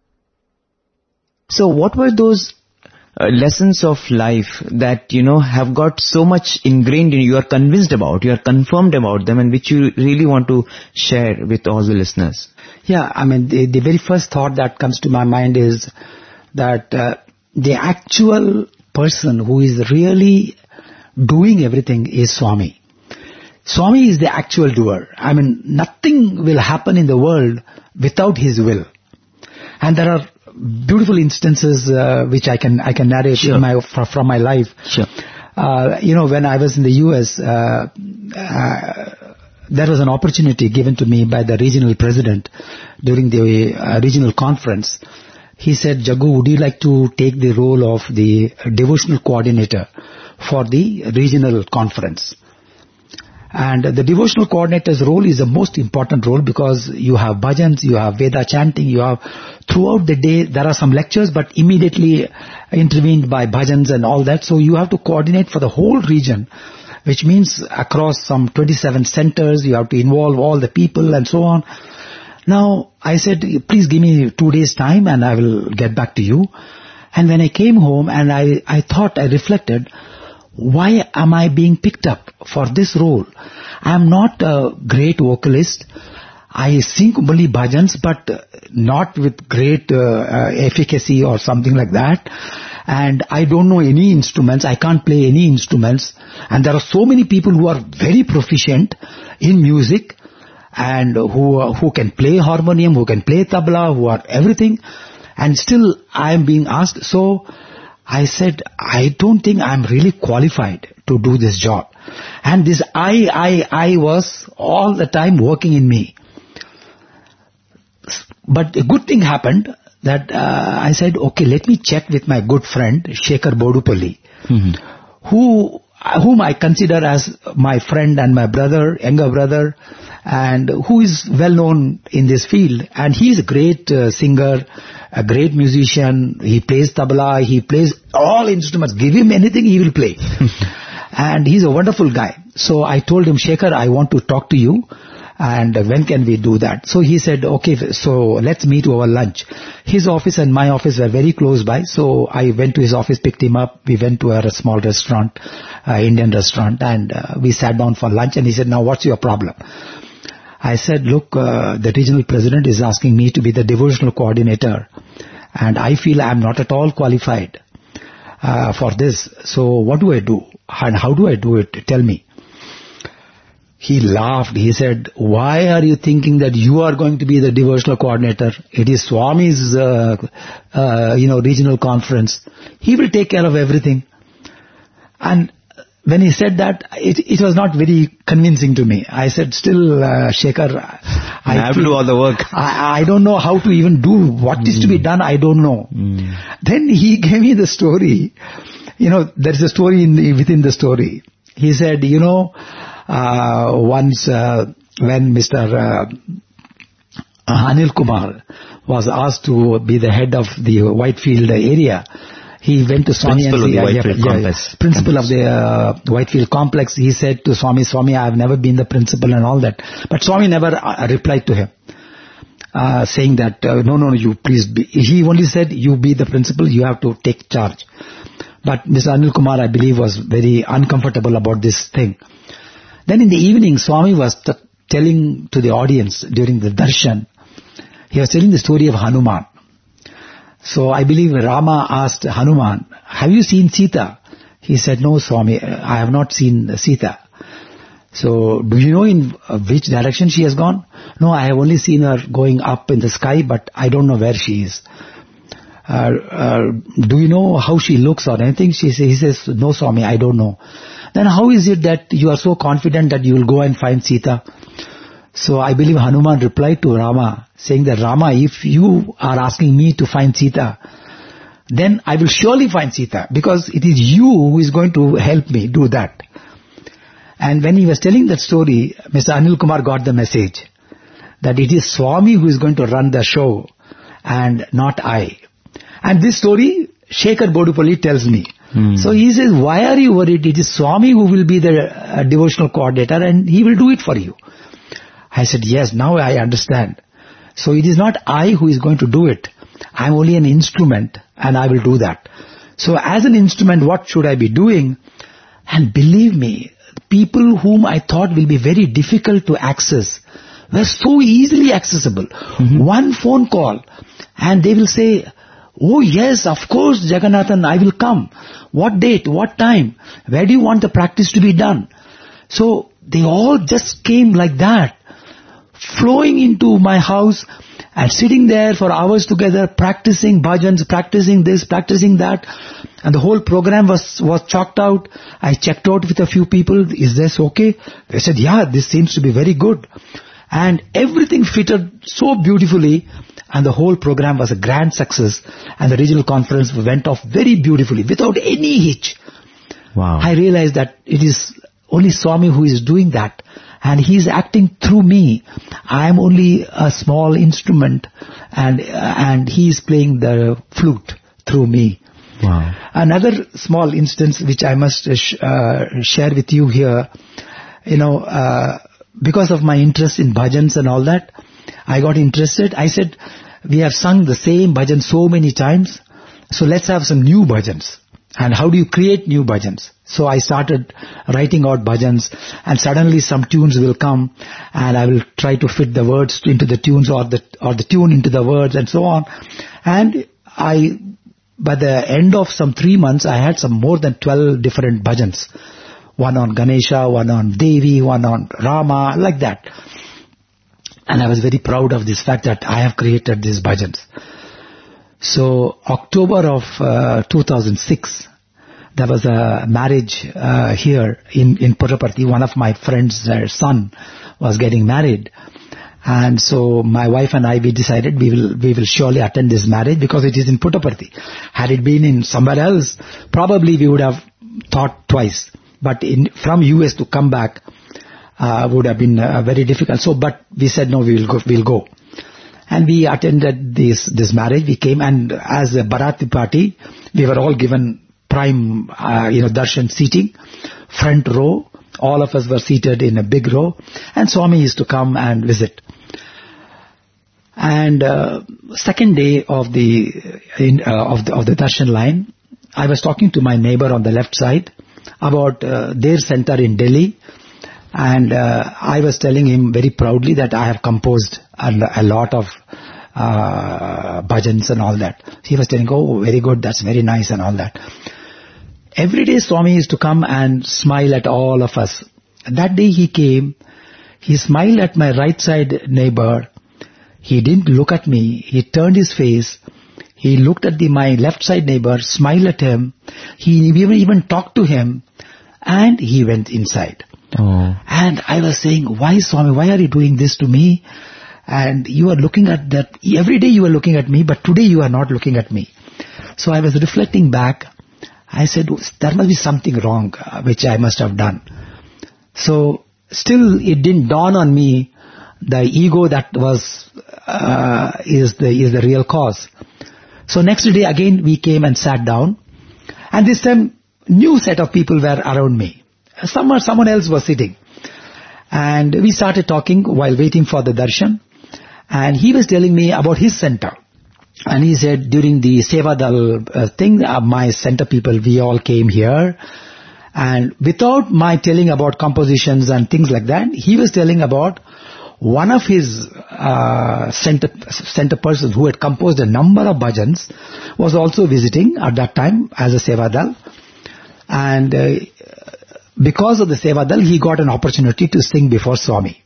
So what were those uh, lessons of life that, you know, have got so much ingrained in you, you are convinced about, you are confirmed about them, and which you really want to share with all the listeners? Yeah, I mean, the, the very first thought that comes to my mind is that uh, the actual person who is really doing everything is Swami. Swami is the actual doer. I mean, nothing will happen in the world without his will. And there are beautiful instances uh, which I can I can narrate Sure. in my, from, from my life. Sure. Uh, you know, when I was in the U S, uh, uh, there was an opportunity given to me by the regional president during the uh, regional conference. He said, Jagu, would you like to take the role of the devotional coordinator for the regional conference? And the devotional coordinator's role is the most important role because you have bhajans, you have Veda chanting, you have throughout the day there are some lectures but immediately intervened by bhajans and all that. So you have to coordinate for the whole region, which means across some twenty-seven centers, you have to involve all the people and so on. Now, I said, please give me two days time and I will get back to you. And when I came home and I, I thought, I reflected, why am I being picked up for this role? I am not a great vocalist. I sing only bhajans, but not with great uh, uh, efficacy or something like that. And I don't know any instruments. I can't play any instruments. And there are so many people who are very proficient in music and who who can play harmonium, who can play tabla, who are everything. And still I am being asked. So I said, I don't think I'm really qualified to do this job. And this I, I, I was all the time working in me. But a good thing happened that uh, I said, okay, let me check with my good friend, Shekhar Bodupalli, mm-hmm. who whom I consider as my friend and my brother, younger brother, and who is well known in this field. And he is a great uh, singer, a great musician. He plays tabla, he plays all instruments. Give him anything, he will play. And he's a wonderful guy. So I told him, Shekhar, I want to talk to you. And when can we do that? So he said, okay, so let's meet over lunch. His office and my office were very close by. So I went to his office, picked him up. We went to a small restaurant, uh, Indian restaurant, and uh, we sat down for lunch. And he said, now what's your problem? I said, look, uh, the regional president is asking me to be the devotional coordinator. And I feel I'm not at all qualified uh, for this. So what do I do? And how do I do it? Tell me. He laughed. He said, why are you thinking that you are going to be the devotional coordinator? It is Swami's, uh, uh, you know, regional conference. He will take care of everything. And when he said that, it, it was not very convincing to me. I said, still, uh, Shekhar, I, I have to do all the work. I, I don't know how to even do what mm. is to be done. I don't know. Mm. Then he gave me the story. You know, there's a story in the, within the story. He said, you know, Uh, once uh, when Mister Uh, Anil Kumar was asked to be the head of the Whitefield area, he went to Swami principal and of the said, Whitefield yeah, complex. Yeah, principal of the uh, Whitefield complex. He said to Swami, Swami, I have never been the principal and all that. But Swami never uh, replied to him, uh, saying that, uh, no, no, you please be. He only said, you be the principal, you have to take charge. But Mister Anil Kumar, I believe, was very uncomfortable about this thing. Then in the evening, Swami was t- telling to the audience during the darshan, he was telling the story of Hanuman. So I believe Rama asked Hanuman, have you seen Sita? He said, no, Swami, I have not seen Sita. So do you know in which direction she has gone? No, I have only seen her going up in the sky, but I don't know where she is. Uh, uh, do you know how she looks or anything? She say, he says, no, Swami, I don't know. Then how is it that you are so confident that you will go and find Sita? So I believe Hanuman replied to Rama, saying that, Rama, if you are asking me to find Sita, then I will surely find Sita, because it is you who is going to help me do that. And when he was telling that story, Mister Anil Kumar got the message that it is Swami who is going to run the show and not I. And this story, Shekhar Bodupalli tells me. Hmm. So he says, why are you worried? It is Swami who will be the uh, devotional coordinator and he will do it for you. I said, yes, now I understand. So it is not I who is going to do it. I am only an instrument and I will do that. So as an instrument, what should I be doing? And believe me, people whom I thought will be very difficult to access were so easily accessible. Mm-hmm. One phone call and they will say, oh yes, of course, Jagannathan, I will come. What date? What time? Where do you want the practice to be done? So they all just came like that, flowing into my house and sitting there for hours together, practicing bhajans, practicing this, practicing that. And the whole program was, was chalked out. I checked out with a few people. Is this okay? They said, yeah, this seems to be very good. And everything fitted so beautifully. And the whole program was a grand success. And the regional conference went off very beautifully, without any hitch. Wow. I realized that it is only Swami who is doing that. And he is acting through me. I am only a small instrument. And, uh, and he is playing the flute through me. Wow. Another small instance which I must uh, sh- uh, share with you here. You know, uh, because of my interest in bhajans and all that, I got interested. I said, we have sung the same bhajan so many times, so let's have some new bhajans. And how do you create new bhajans? So I started writing out bhajans, and suddenly some tunes will come, and I will try to fit the words into the tunes, or the or the tune into the words, and so on. And I, by the end of some three months, I had some more than twelve different bhajans. One on Ganesha, one on Devi, one on Rama, like that. And I was very proud of this fact that I have created these bhajans. So October of uh, two thousand six, there was a marriage uh, here in, in Puttaparthi. One of my friend's uh, son was getting married. And so my wife and I, we decided we will we will surely attend this marriage because it is in Puttaparthi. Had it been in somewhere else, probably we would have thought twice. But in, from U S to come back uh, would have been uh, very difficult. So, but we said no, we will go. We'll go. And we attended this this marriage. We came, and as a Bharati party, we were all given prime, uh, you know, darshan seating, front row. All of us were seated in a big row, and Swami used to come and visit. And uh, second day of the in, uh, of the of the darshan line, I was talking to my neighbor on the left side about uh, their center in Delhi, and uh, I was telling him very proudly that I have composed a, a lot of uh, bhajans and all that. He was telling, oh, very good, that's very nice and all that. Every day Swami used to come and smile at all of us. That day he came, he smiled at my right side neighbor. He didn't look at me. He turned his face. He looked at the, my left side neighbor, smiled at him. He even, even talked to him, and he went inside. Oh. And I was saying, why Swami, why are you doing this to me? And you are looking at that, every day you are looking at me, but today you are not looking at me. So I was reflecting back. I said, there must be something wrong, uh, which I must have done. So still it didn't dawn on me the ego that was, uh, is the, is the real cause. So next day again we came and sat down, and this time new set of people were around me. Someone, someone else was sitting, and we started talking while waiting for the darshan, and he was telling me about his center. And he said, during the Sevadal uh, thing, uh, my center people, we all came here. And without my telling about compositions and things like that, he was telling about one of his uh, center, center persons who had composed a number of bhajans was also visiting at that time as a Sevadal. And uh, because of the Sevadal, he got an opportunity to sing before Swami.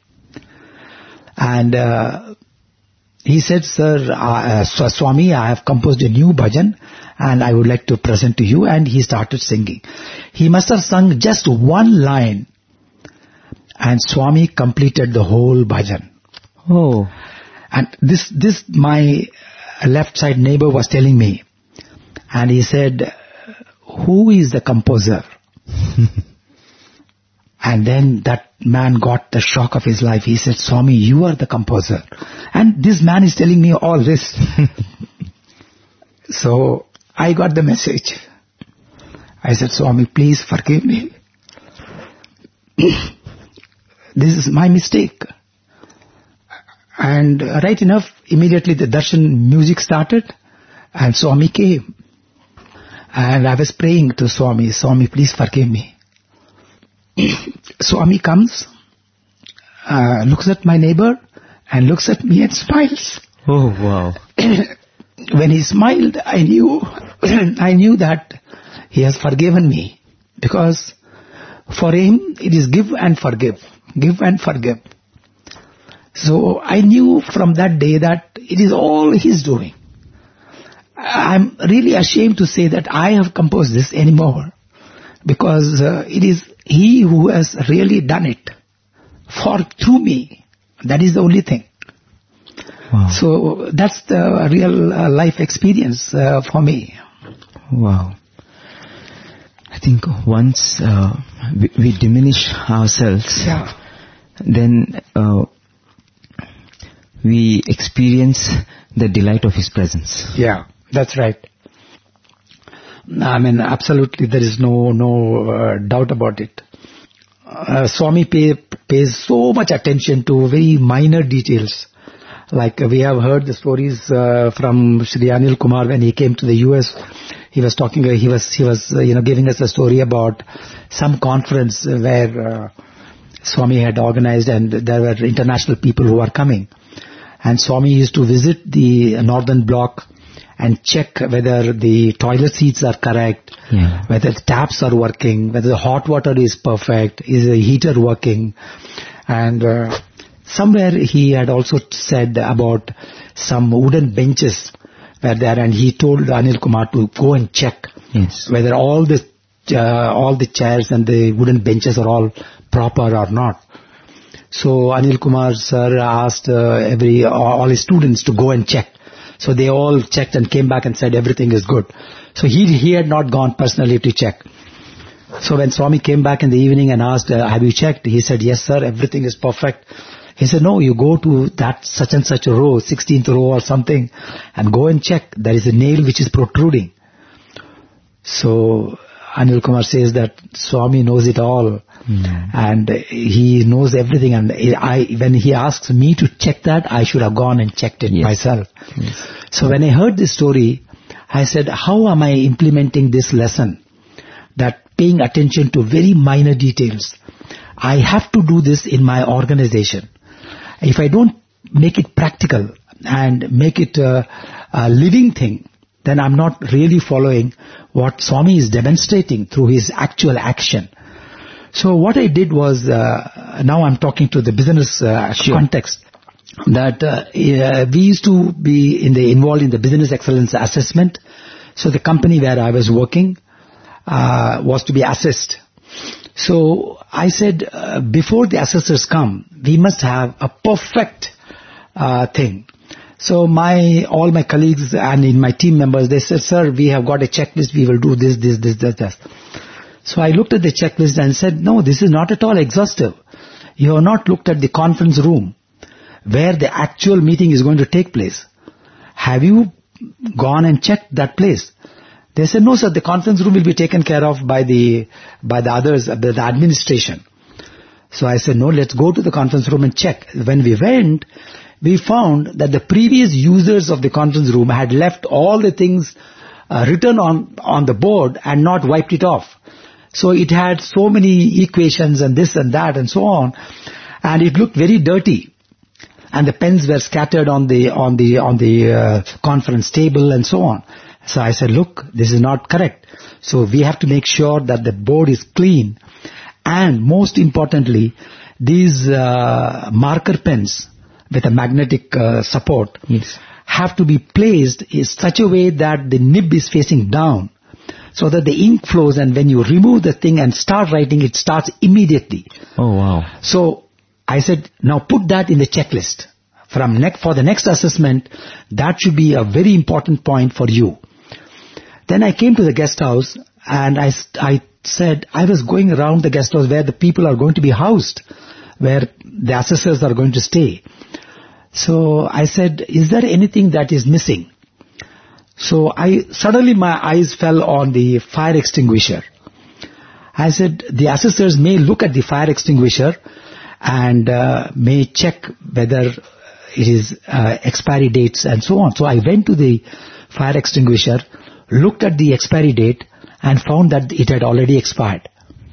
And uh, he said, sir, uh, uh, Swami, I have composed a new bhajan and I would like to present to you. And he started singing. He must have sung just one line, and Swami completed the whole bhajan. Oh. And this, this my left side neighbor was telling me. And he said, who is the composer? And then that man got the shock of his life. He said, Swami, you are the composer. And this man is telling me all this. So I got the message. I said, Swami, please forgive me. This is my mistake. And right enough, immediately the darshan music started and Swami came. And I was praying to Swami, Swami, please forgive me. Swami comes, uh, looks at my neighbor and looks at me and smiles. Oh, wow. When he smiled, I knew, I knew that he has forgiven me, because for him it is give and forgive, give and forgive. So I knew from that day that it is all his doing. I'm really ashamed to say that I have composed this anymore, because uh, it is he who has really done it for through me. That is the only thing. Wow. So that's the real uh, life experience uh, for me. Wow. I think once uh, we, we diminish ourselves, yeah. then uh, we experience the delight of His presence. Yeah, that's right. I mean, absolutely, there is no no uh, doubt about it. Uh, Swami pay, pays so much attention to very minor details. Like uh, we have heard the stories uh, from Shri Anil Kumar when he came to the U S. He was talking. Uh, he was he was uh, you know giving us a story about some conference where uh, Swami had organized, and there were international people who were coming. And Swami used to visit the northern bloc and check whether the toilet seats are correct, yeah. whether the taps are working, whether the hot water is perfect, is the heater working. And uh, somewhere he had also said about some wooden benches were there, and he told Anil Kumar to go and check yes. whether all the uh, all the chairs and the wooden benches are all proper or not. So Anil Kumar sir asked uh, every all his students to go and check. So they all checked and came back and said everything is good. So he he had not gone personally to check. So when Swami came back in the evening and asked, uh, have you checked? He said, yes sir, everything is perfect. He said, no, you go to that such and such a row, sixteenth row or something, and go and check. There is a nail which is protruding. So Anil Kumar says that Swami knows it all. Mm. And he knows everything. And I, when he asks me to check that, I should have gone and checked it yes. myself. Yes. So when I heard this story, I said, how am I implementing this lesson? That paying attention to very minor details. I have to do this in my organization. If I don't make it practical and make it a, a living thing, then I'm not really following what Swami is demonstrating through his actual action. So what I did was, uh, now I'm talking to the business uh, sure. context, that uh, uh, we used to be in the involved in the business excellence assessment. So the company where I was working uh, was to be assessed. So I said, uh, before the assessors come, we must have a perfect uh, thing. So my all my colleagues and in my team members, they said, sir, we have got a checklist, we will do this, this, this, this, this. So I looked at the checklist and said, no, this is not at all exhaustive. You have not looked at the conference room where the actual meeting is going to take place. Have you gone and checked that place? They said, no sir, the conference room will be taken care of by the by the others, by the administration. So I said, no, let's go to the conference room and check. When we went, we found that the previous users of the conference room had left all the things uh, written on, on the board and not wiped it off. So it had so many equations and this and that and so on, and it looked very dirty. And the pens were scattered on the on the on the uh, conference table and so on. So I said, look, this is not correct. So we have to make sure that the board is clean, and most importantly, these uh, marker pens with a magnetic uh, support yes. have to be placed in such a way that the nib is facing down, so that the ink flows, and when you remove the thing and start writing, it starts immediately. Oh wow. So I said, now put that in the checklist. From next, for the next assessment, that should be a very important point for you. Then I came to the guest house and I, I said, I was going around the guest house where the people are going to be housed, where the assessors are going to stay. So I said, is there anything that is missing? So I, suddenly my eyes fell on the fire extinguisher. I said, the assessors may look at the fire extinguisher and uh, may check whether it is uh, expiry dates and so on. So I went to the fire extinguisher, looked at the expiry date and found that it had already expired.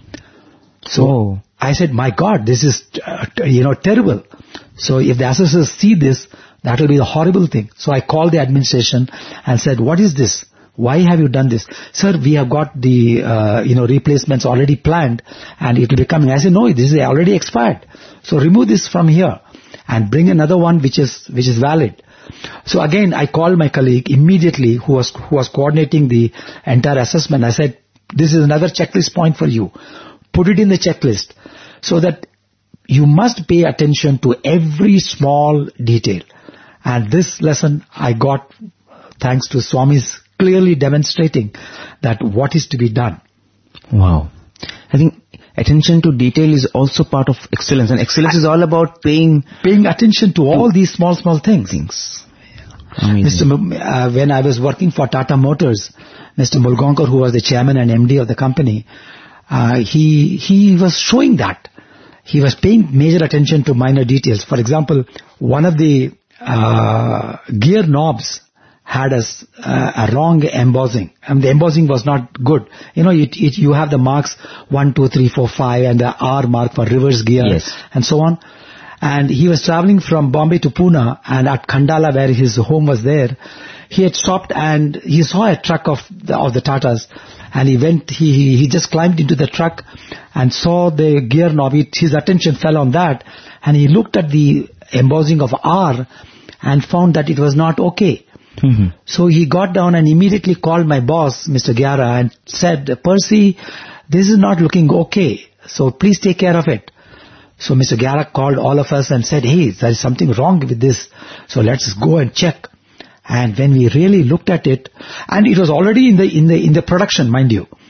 So oh. I said, my God, this is uh, you know terrible. So if the assessors see this, that will be a horrible thing. So I called the administration and said, what is this? Why have you done this? Sir, we have got the uh, you know replacements already planned and it will be coming. I said, no, this is already expired. So remove this from here and bring another one which is which is valid. So again, I called my colleague immediately who was who was coordinating the entire assessment. I said, this is another checklist point for you. Put it in the checklist so that you must pay attention to every small detail. And this lesson I got thanks to Swami's clearly demonstrating that what is to be done. Wow. I think attention to detail is also part of excellence, and excellence is all about paying paying attention to all these small, small things. things. Yeah. Mister M- uh, when I was working for Tata Motors, Mister Mulgaonkar, who was the chairman and M D of the company, uh, he he was showing that. He was paying major attention to minor details. For example, one of the uh, gear knobs had a, uh, a wrong embossing. I mean, the embossing was not good. You know, it, it, you have the marks one, two, three, four, five and the R mark for reverse gear yes. and so on. And he was traveling from Bombay to Pune, and at Khandala where his home was there, he had stopped and he saw a truck of the, of the Tatas, and he went, he, he just climbed into the truck and saw the gear knob. It, his attention fell on that, and he looked at the embossing of R and found that it was not okay. Mm-hmm. So he got down and immediately called my boss, Mister Gyara, and said, Percy, this is not looking okay, so please take care of it. So Mister Gyara called all of us and said, hey, there is something wrong with this, so let's go and check. And when we really looked at it, and it was already in the in the in the production, mind you,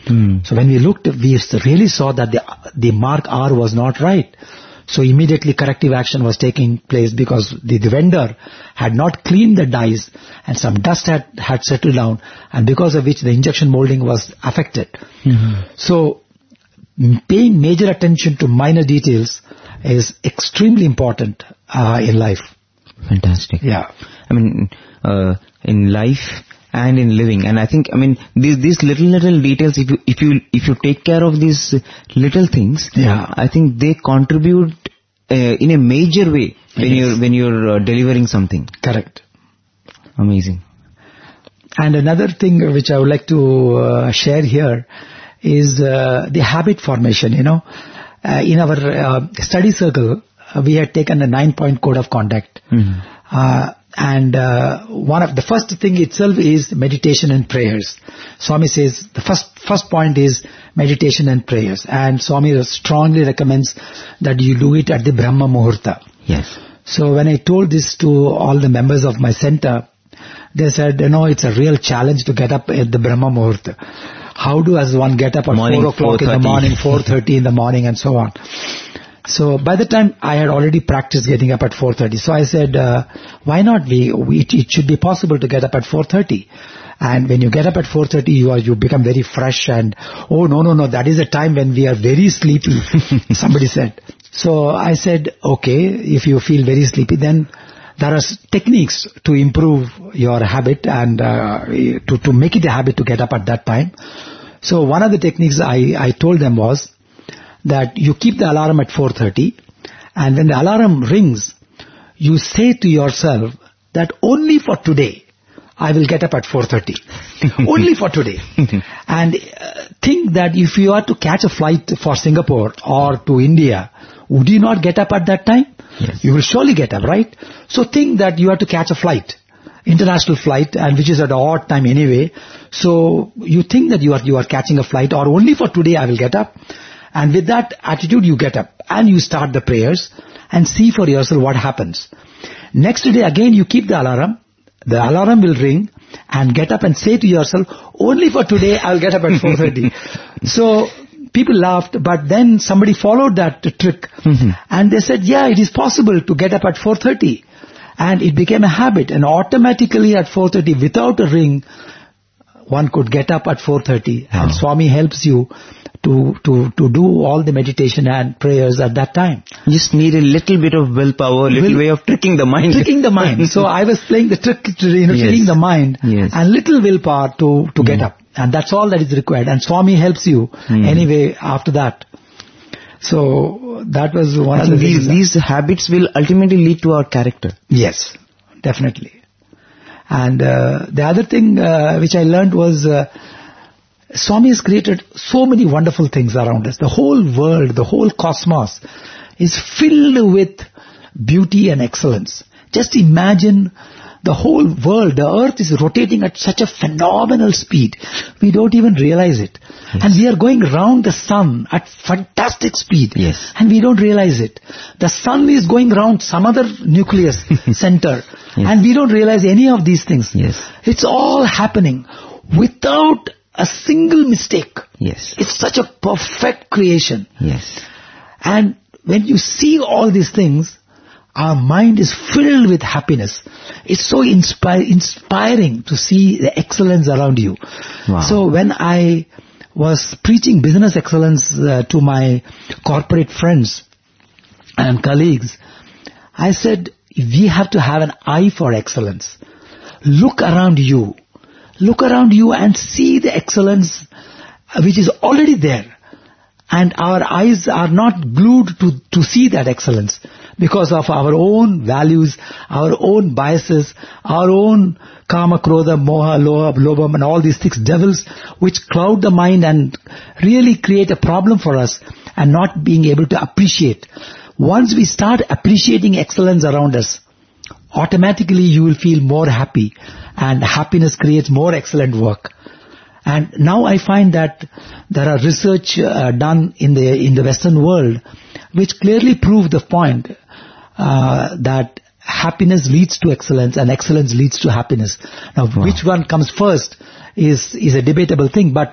Hmm. So when we looked, we really saw that the, the mark R was not right. So immediately corrective action was taking place because the, the vendor had not cleaned the dies and some dust had, had settled down, and because of which the injection molding was affected. Mm-hmm. So paying major attention to minor details is extremely important uh, in life. Fantastic. Yeah. I mean, uh, in life and in living, and I think, I mean, these these little little details, if you if you if you take care of these little things, yeah, I think they contribute uh, in a major way when yes. you're when you're uh, delivering something. Correct. Amazing. And another thing which I would like to uh, share here is uh, the habit formation. You know, uh, in our uh, study circle, uh, we had taken a nine-point code of conduct. Mm-hmm. Uh, and uh, one of the first thing itself is meditation and prayers. Swami says the first first point is meditation and prayers, and Swami strongly recommends that you do it at the Brahma Muhurta. Yes. So when I told this to all the members of my center, they said, you know, it's a real challenge to get up at the Brahma Muhurta. How do as one get up at morning, four o'clock in the morning, four thirty in the morning, and so on. So by the time I had already practiced getting up at four thirty, so I said, uh, why not we, we it, it should be possible to get up at four thirty. And when you get up at four thirty, you are, you become very fresh and, oh no, no, no, that is a time when we are very sleepy, somebody said. So I said, okay, if you feel very sleepy, then there are techniques to improve your habit and uh, to, to make it a habit to get up at that time. So one of the techniques I, I told them was that you keep the alarm at four thirty, and when the alarm rings, you say to yourself that only for today I will get up at four thirty. Only for today. And uh, think that if you are to catch a flight for Singapore or to India, would you not get up at that time? Yes. You will surely get up, right? So think that you have to catch a flight, international flight, and which is at an odd time anyway. So you think that you are you are catching a flight, or only for today I will get up. And with that attitude you get up and you start the prayers and see for yourself what happens. Next day again you keep the alarm. The alarm will ring, and get up and say to yourself, only for today I will get up at four thirty. So people laughed, but then somebody followed that trick. Mm-hmm. And they said, yeah, it is possible to get up at four thirty. And it became a habit, and automatically at four thirty without a ring, one could get up at four thirty. Wow. And Swami helps you to, to, to do all the meditation and prayers at that time. You just need a little bit of willpower, a little Will, way of tricking the mind. Tricking the mind. So I was playing the trick, you know, Yes. tricking the mind, Yes. and little willpower to, to Mm. get up. And that's all that is required. And Swami helps you Mm. anyway after that. So that was one I of the think things. these, these habits will ultimately lead to our character. Yes, definitely. And uh, the other thing uh, which I learned was uh, Swami has created so many wonderful things around us. The whole world, the whole cosmos is filled with beauty and excellence. Just imagine the whole world, the earth is rotating at such a phenomenal speed. We don't even realize it. Yes. And we are going around the sun at fantastic speed. Yes. And we don't realize it. The sun is going around some other nucleus center. Yes. And we don't realize any of these things. Yes. It's all happening without a single mistake. Yes. It's such a perfect creation. Yes. And when you see all these things, our mind is filled with happiness. It's so inspire, inspiring to see the excellence around you. Wow. So when I was preaching business excellence uh, to my corporate friends and colleagues, I said, we have to have an eye for excellence. Look around you. Look around you and see the excellence which is already there. And our eyes are not glued to, to see that excellence because of our own values, our own biases, our own kama, krodha, moha, loha, lobham and all these things, devils, which cloud the mind and really create a problem for us and not being able to appreciate. Once we start appreciating excellence around us, automatically you will feel more happy, and happiness creates more excellent work. And now I find that there are research uh, done in the in the Western world which clearly prove the point uh, that happiness leads to excellence and excellence leads to happiness. Now, wow. which one comes first is is a debatable thing, but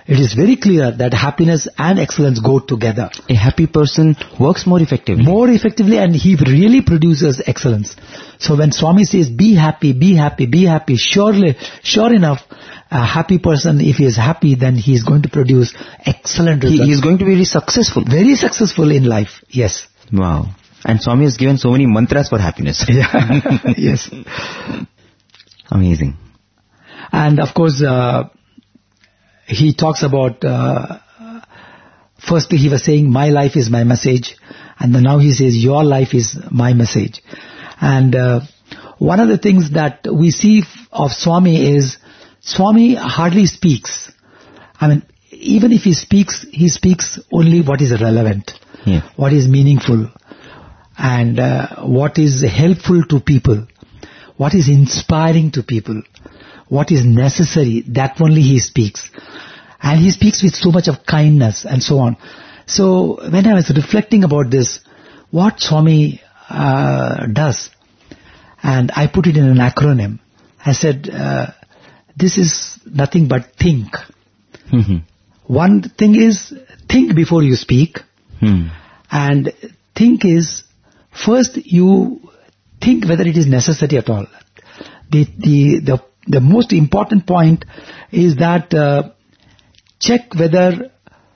it is very clear that happiness and excellence go together. A happy person works more effectively. More effectively, and he really produces excellence. So when Swami says, be happy, be happy, be happy, surely, sure enough, a happy person, if he is happy, then he is going to produce excellent results. He is going to be very successful. Very successful in life, yes. Wow. And Swami has given so many mantras for happiness. Yeah. Yes. Amazing. And of course, uh, he talks about, uh, firstly he was saying, my life is my message. And then now he says, your life is my message. And uh, one of the things that we see of Swami is, Swami hardly speaks. I mean, even if he speaks, he speaks only what is relevant, yeah. what is meaningful, and uh, what is helpful to people, what is inspiring to people, what is necessary, that only he speaks. And he speaks with so much of kindness and so on. So when I was reflecting about this, what Swami uh, does, and I put it in an acronym, I said, uh, this is nothing but think. Mm-hmm. One thing is think before you speak. Hmm. And think is, first you think whether it is necessary at all. The, the, the, the most important point is that uh, check whether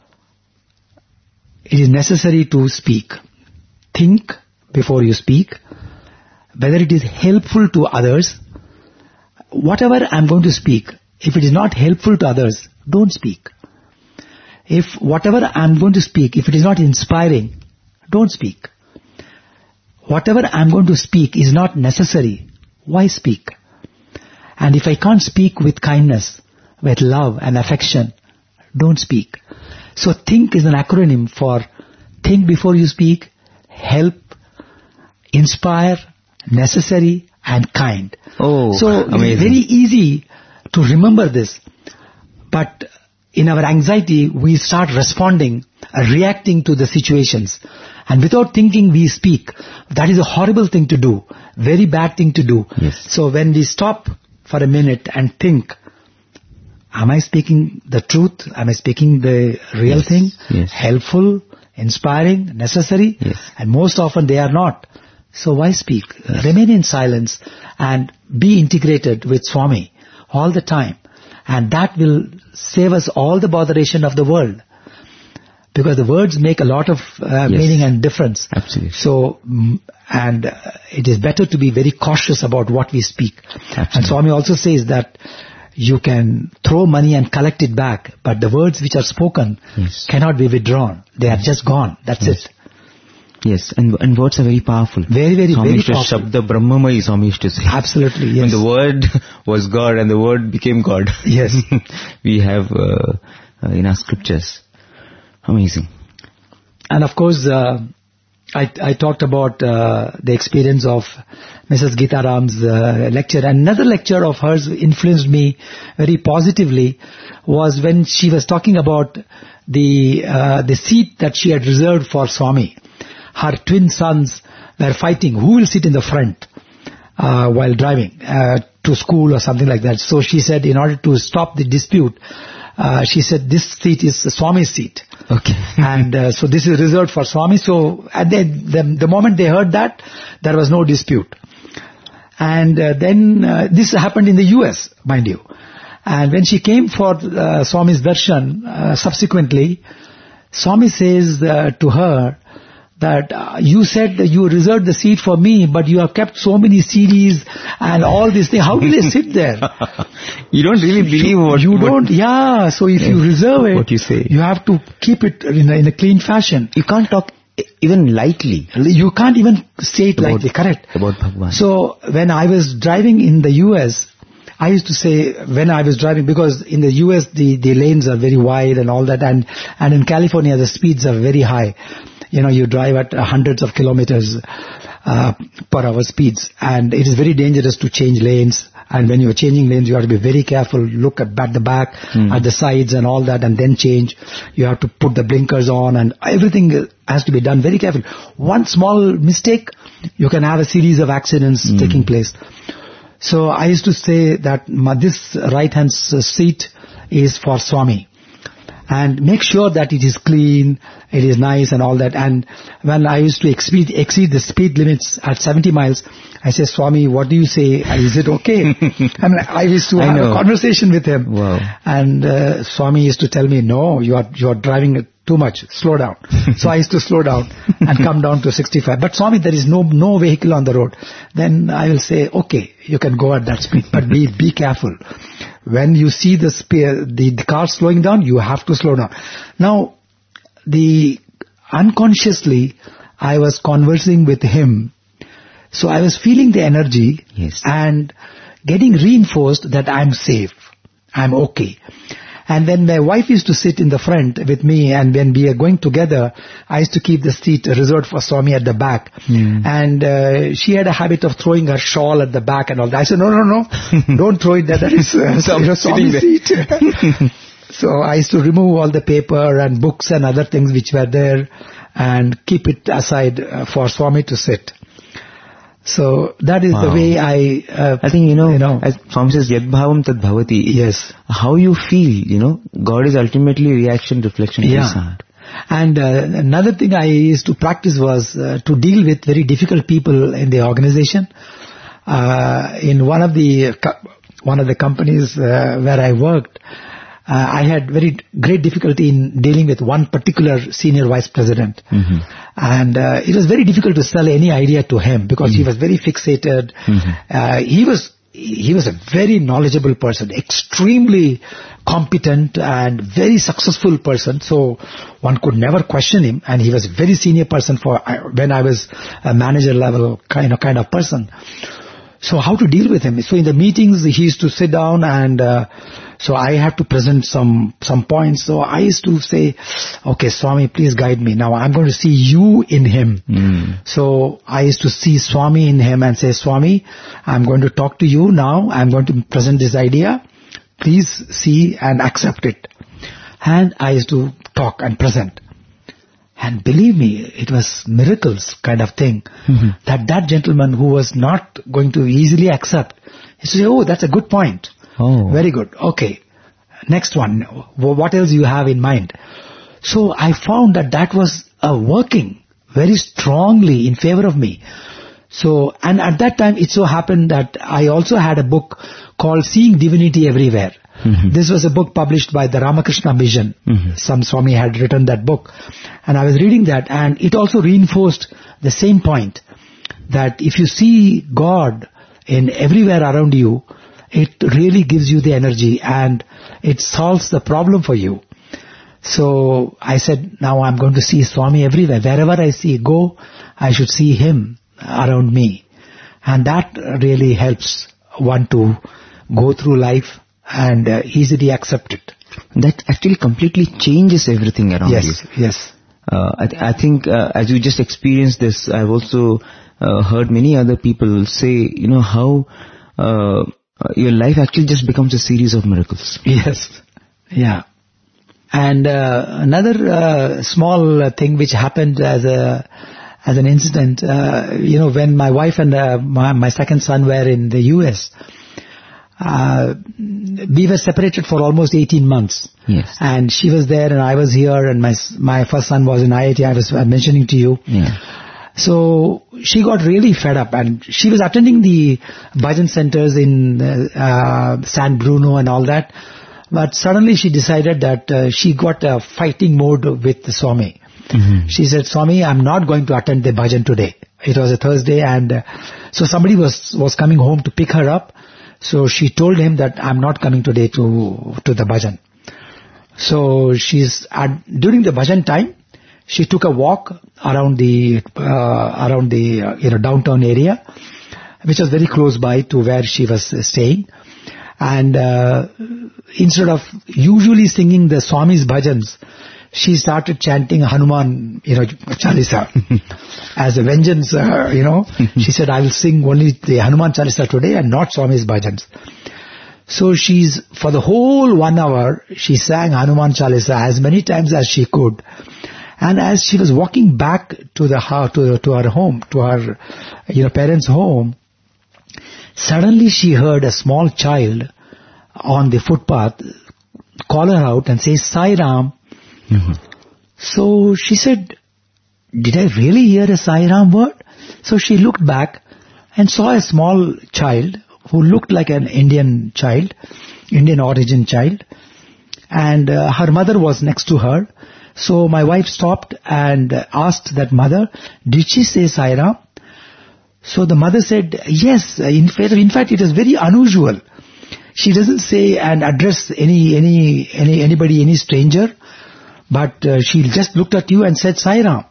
it is necessary to speak. Think before you speak, whether it is helpful to others. Whatever I'm going to speak, if it is not helpful to others, don't speak. If whatever I'm going to speak, if it is not inspiring, don't speak. Whatever I'm going to speak is not necessary, why speak? And if I can't speak with kindness, with love and affection, don't speak. So think is an acronym for think before you speak, help, inspire, necessary, and kind. Oh, so amazing. It's very easy to remember this. But in our anxiety, we start responding, uh, reacting to the situations. And without thinking, we speak. That is a horrible thing to do. Very bad thing to do. Yes. So when we stop for a minute and think, am I speaking the truth? Am I speaking the real yes. thing? Yes. Helpful, inspiring, necessary? Yes. And most often they are not. So why speak? Yes. Remain in silence and be integrated with Swami all the time. And that will save us all the botheration of the world. Because the words make a lot of uh, yes. meaning and difference. Absolutely. So, and uh, it is better to be very cautious about what we speak. Absolutely. And Swami also says that you can throw money and collect it back, but the words which are spoken yes. cannot be withdrawn. They are just gone. That's yes. it. Yes, and and words are very powerful. Very, very, Swami very used to powerful. Shabda Brahmamai, Swami used to say. Absolutely, yes. When the word was God and the word became God. Yes. We have uh, uh, in our scriptures. Amazing. And of course, uh, I, I talked about uh, the experience of Missus Gita Ram's uh, lecture. Another lecture of hers influenced me very positively was when she was talking about the uh, the seat that she had reserved for Swami. Her twin sons were fighting who will sit in the front uh, while driving uh, to school or something like that. So she said, in order to stop the dispute, uh, she said, this seat is Swami's seat. Okay. And uh, so this is reserved for Swami. So at the, the, the moment they heard that, there was no dispute. And uh, then uh, this happened in the U S, mind you. And when she came for uh, Swami's darshan, uh, subsequently, Swami says uh, to her that uh, you said that you reserved the seat for me, but you have kept so many C Ds and all these things. How do they sit there? You don't really believe you, what you what, don't. Yeah. So if you reserve it, what you say, you have to keep it in a, in a clean fashion. You can't talk even lightly. You can't even say it about, lightly. Correct. About Bhagwan. So when I was driving in the U S, I used to say when I was driving, because in the U S the, the lanes are very wide and all that, and, and in California the speeds are very high. You know, you drive at hundreds of kilometers uh, per hour speeds, and it is very dangerous to change lanes. And when you are changing lanes, you have to be very careful, look at, at the back, mm. at the sides and all that, and then change. You have to put the blinkers on, and everything has to be done very carefully. One small mistake, you can have a series of accidents mm. taking place. So I used to say that my, this right-hand seat is for Swami. and make sure that it is clean, it is nice and all that. And when I used to exceed, exceed the speed limits at seventy miles, I say, Swami, what do you say? Is it okay? I mean, I used to I have know. a conversation with him. Wow. And uh, Swami used to tell me, no, you are, you are driving too much, slow down. So I used to slow down and come down to sixty-five. But Swami, there is no, no vehicle on the road. Then I will say, okay, you can go at that speed, but be, be careful. When you see the, spe- the, the car slowing down, you have to slow down. Now, the, unconsciously, I was conversing with him. So I was feeling the energy Yes. and getting reinforced that I'm safe. I'm okay. And then my wife used to sit in the front with me, and when we are going together, I used to keep the seat reserved for Swami at the back. Mm. And uh, she had a habit of throwing her shawl at the back and all that. I said, no, no, no, don't throw it there. That is uh, Some you know, Swami's seat. sitting So I used to remove all the paper and books and other things which were there and keep it aside uh, for Swami to sit. So that is Wow. the way I... Uh, I think, you know, you know as Swami says, Yad Bhavam Tad Bhavati. Yes. How you feel, you know, God is ultimately reaction, reflection to Yeah. his heart. And uh, another thing I used to practice was uh, to deal with very difficult people in the organization. Uh, in one of the co- one of the companies uh, where I worked, uh, I had very great difficulty in dealing with one particular senior vice president. Mm-hmm. And uh, it was very difficult to sell any idea to him because mm-hmm. he was very fixated. Mm-hmm. Uh, he was he was a very knowledgeable person, extremely competent and very successful person. So one could never question him. And he was a very senior person for when I was a manager level kind of kind of person. So how to deal with him? So in the meetings, he used to sit down and uh, so I had to present some some points. So I used to say, okay, Swami, please guide me. Now I'm going to see you in him. Mm. So I used to see Swami in him and say, Swami, I'm going to talk to you now. I'm going to present this idea. Please see and accept it. And I used to talk and present. And believe me, it was miracles kind of thing. Mm-hmm. That that gentleman who was not going to easily accept, he said, oh, that's a good point. Oh. Very good. Okay. Next one. What else you have in mind? So I found that that was uh, working very strongly in favor of me. So, and at that time it so happened that I also had a book called Seeing Divinity Everywhere. Mm-hmm. This was a book published by the Ramakrishna Mission. Mm-hmm. Some Swami had written that book. And I was reading that, and it also reinforced the same point, that if you see God in everywhere around you, it really gives you the energy and it solves the problem for you. So I said, now I'm going to see Swami everywhere. Wherever I see, go, I should see him around me. And that really helps one to go through life and uh, easily accept it. That actually completely changes everything around yes, you. Yes, yes. Uh, I, th- I think uh, as you just experienced this, I've also uh, heard many other people say, you know, how uh, your life actually just becomes a series of miracles. Yes, yeah. And uh, another uh, small thing which happened as a as an incident, uh, you know, when my wife and uh, my, my second son were in the U S, uh, we were separated for almost eighteen months. Yes. And she was there and I was here, and my my first son was in I I T, I was mentioning to you. Yeah. So she got really fed up, and she was attending the bhajan centers in uh, San Bruno and all that. But suddenly she decided that uh, she got a fighting mode with Swami. Mm-hmm. She said, Swami, I'm not going to attend the bhajan today. It was a Thursday, and uh, so somebody was, was coming home to pick her up. So she told him that I'm not coming today to, to the bhajan. So she's, at, during the bhajan time, she took a walk around the, uh, around the, uh, you know, downtown area, which was very close by to where she was staying. And, uh, instead of usually singing the Swami's bhajans, she started chanting Hanuman, you know, Chalisa as a vengeance, uh, you know. She said, I will sing only the Hanuman Chalisa today and not Swami's bhajans. So she's, for the whole one hour, she sang Hanuman Chalisa as many times as she could. And as she was walking back to the to, to her home, to her, you know, parents' home, suddenly she heard a small child on the footpath call her out and say, Sai Ram, Mhm. So she said, did I really hear a Sai Ram word? So she looked back and saw a small child who looked like an Indian child, Indian origin child. And uh, her mother was next to her. So my wife stopped and asked that mother, did she say Sai Ram? So the mother said, yes. In fact, in fact, it is very unusual. She doesn't say and address any any any anybody, any stranger, but uh, she just looked at you and said Sai Ram.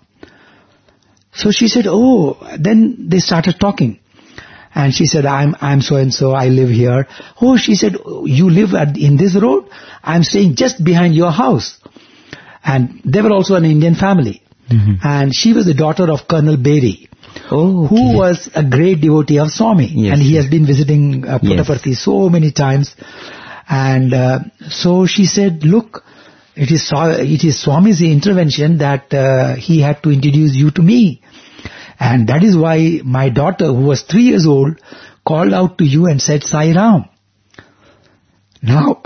So she said, oh, then they started talking. And she said, I'm I'm so and so, I live here. Oh, she said, you live at, in this road? I'm staying just behind your house. And they were also an Indian family. Mm-hmm. And she was the daughter of Colonel Beri, oh, okay. who was a great devotee of Swami. Yes, and he yes. has been visiting uh, Puttaparthi yes. so many times. And uh, so she said, look, it is it is Swami's intervention that uh, he had to introduce you to me. And that is why my daughter, who was three years old, called out to you and said Sai Ram. Now,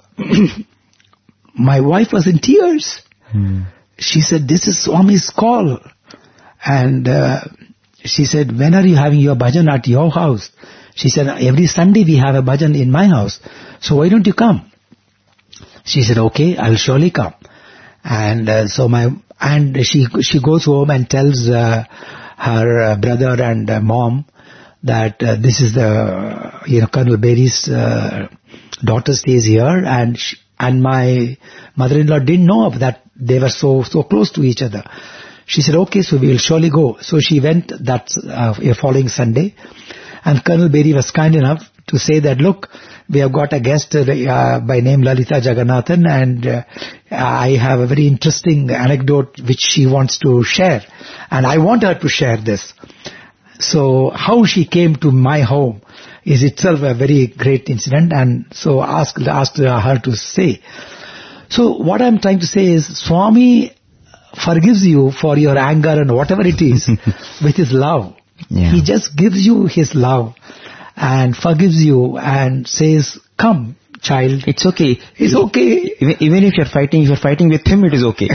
my wife was in tears. Hmm. She said, this is Swami's call. And uh, she said, when are you having your bhajan at your house? She said, every Sunday we have a bhajan in my house. So why don't you come? She said, okay, I'll surely come. And uh, so my, and she, she goes home and tells uh, her uh, brother and uh, mom that uh, this is the, you know, Colonel Beri's uh, daughter stays here, and she, and my mother-in-law didn't know of that they were so, so close to each other. She said, okay, so we will surely go. So she went that uh, following Sunday, and Colonel Beri was kind enough to say that, look, we have got a guest uh, by name Lalita Jagannathan, and uh, I have a very interesting anecdote which she wants to share, and I want her to share this. So how she came to my home is itself a very great incident, and so asked, asked her to say. So what I'm trying to say is, Swami forgives you for your anger and whatever it is with his love. Yeah. He just gives you his love and forgives you and says, come, child. It's okay. It's okay. Even, even if you're fighting, if you're fighting with him, it is okay.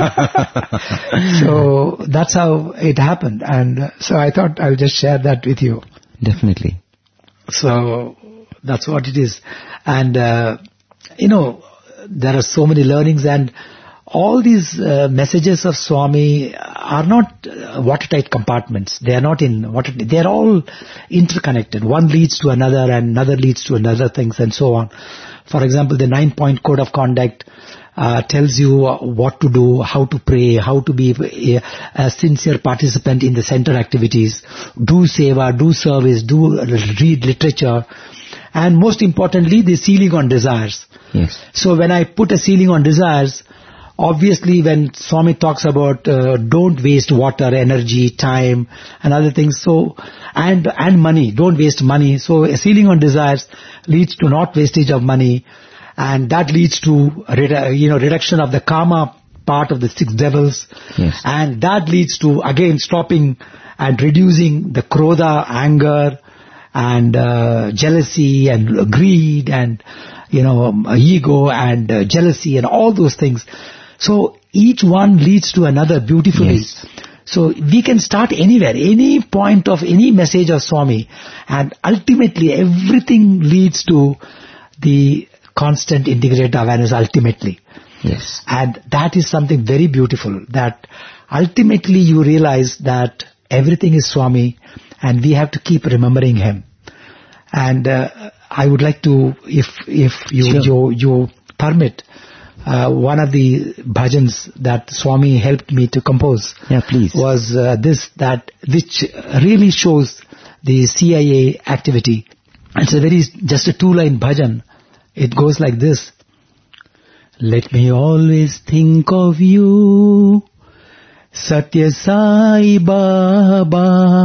So that's how it happened. And so I thought I'll just share that with you. Definitely. So that's what it is. And, uh, you know, there are so many learnings, and all these uh, messages of Swami are not uh, watertight compartments. They are not in water. They are all interconnected. One leads to another, and another leads to another things, and so on. For example, the nine-point code of conduct uh, tells you uh, what to do, how to pray, how to be a, a sincere participant in the center activities, do seva, do service, do read literature, and most importantly, the ceiling on desires. Yes. So when I put a ceiling on desires, obviously when Swami talks about uh, don't waste water, energy, time and other things, so and and money, don't waste money. So a ceiling on desires leads to not wastage of money, and that leads to you know reduction of the karma part of the six devils. Yes. And that leads to again stopping and reducing the krodha, anger and uh, jealousy and greed and you know um, ego and uh, jealousy and all those things. So each one leads to another beautifully. Yes. So we can start anywhere, any point of any message of Swami, and ultimately everything leads to the constant integrated awareness ultimately. Yes. And that is something very beautiful, that ultimately you realize that everything is Swami and we have to keep remembering him. And uh, I would like to, if if you sure. you, you permit, Uh, one of the bhajans that Swami helped me to compose yeah, please. was uh, this, that which really shows the C I A activity. It's a very, just a two-line bhajan. It goes like this. Let me always think of you, Satya Sai Baba.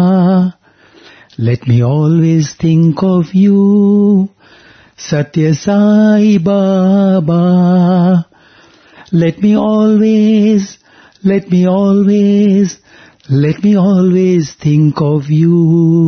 Let me always think of you, Satya Sai Baba. Let me always, let me always, let me always think of you.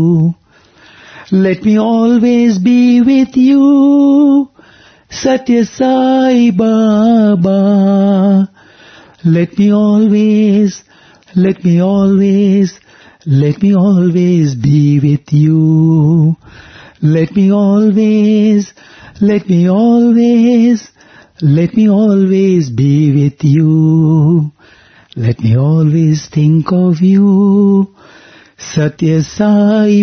Let me always be with you, Satya Sai Baba. Let me always, let me always, let me always be with you. Let me always, let me always, let me always be with you. Let me always think of you, Satya Sai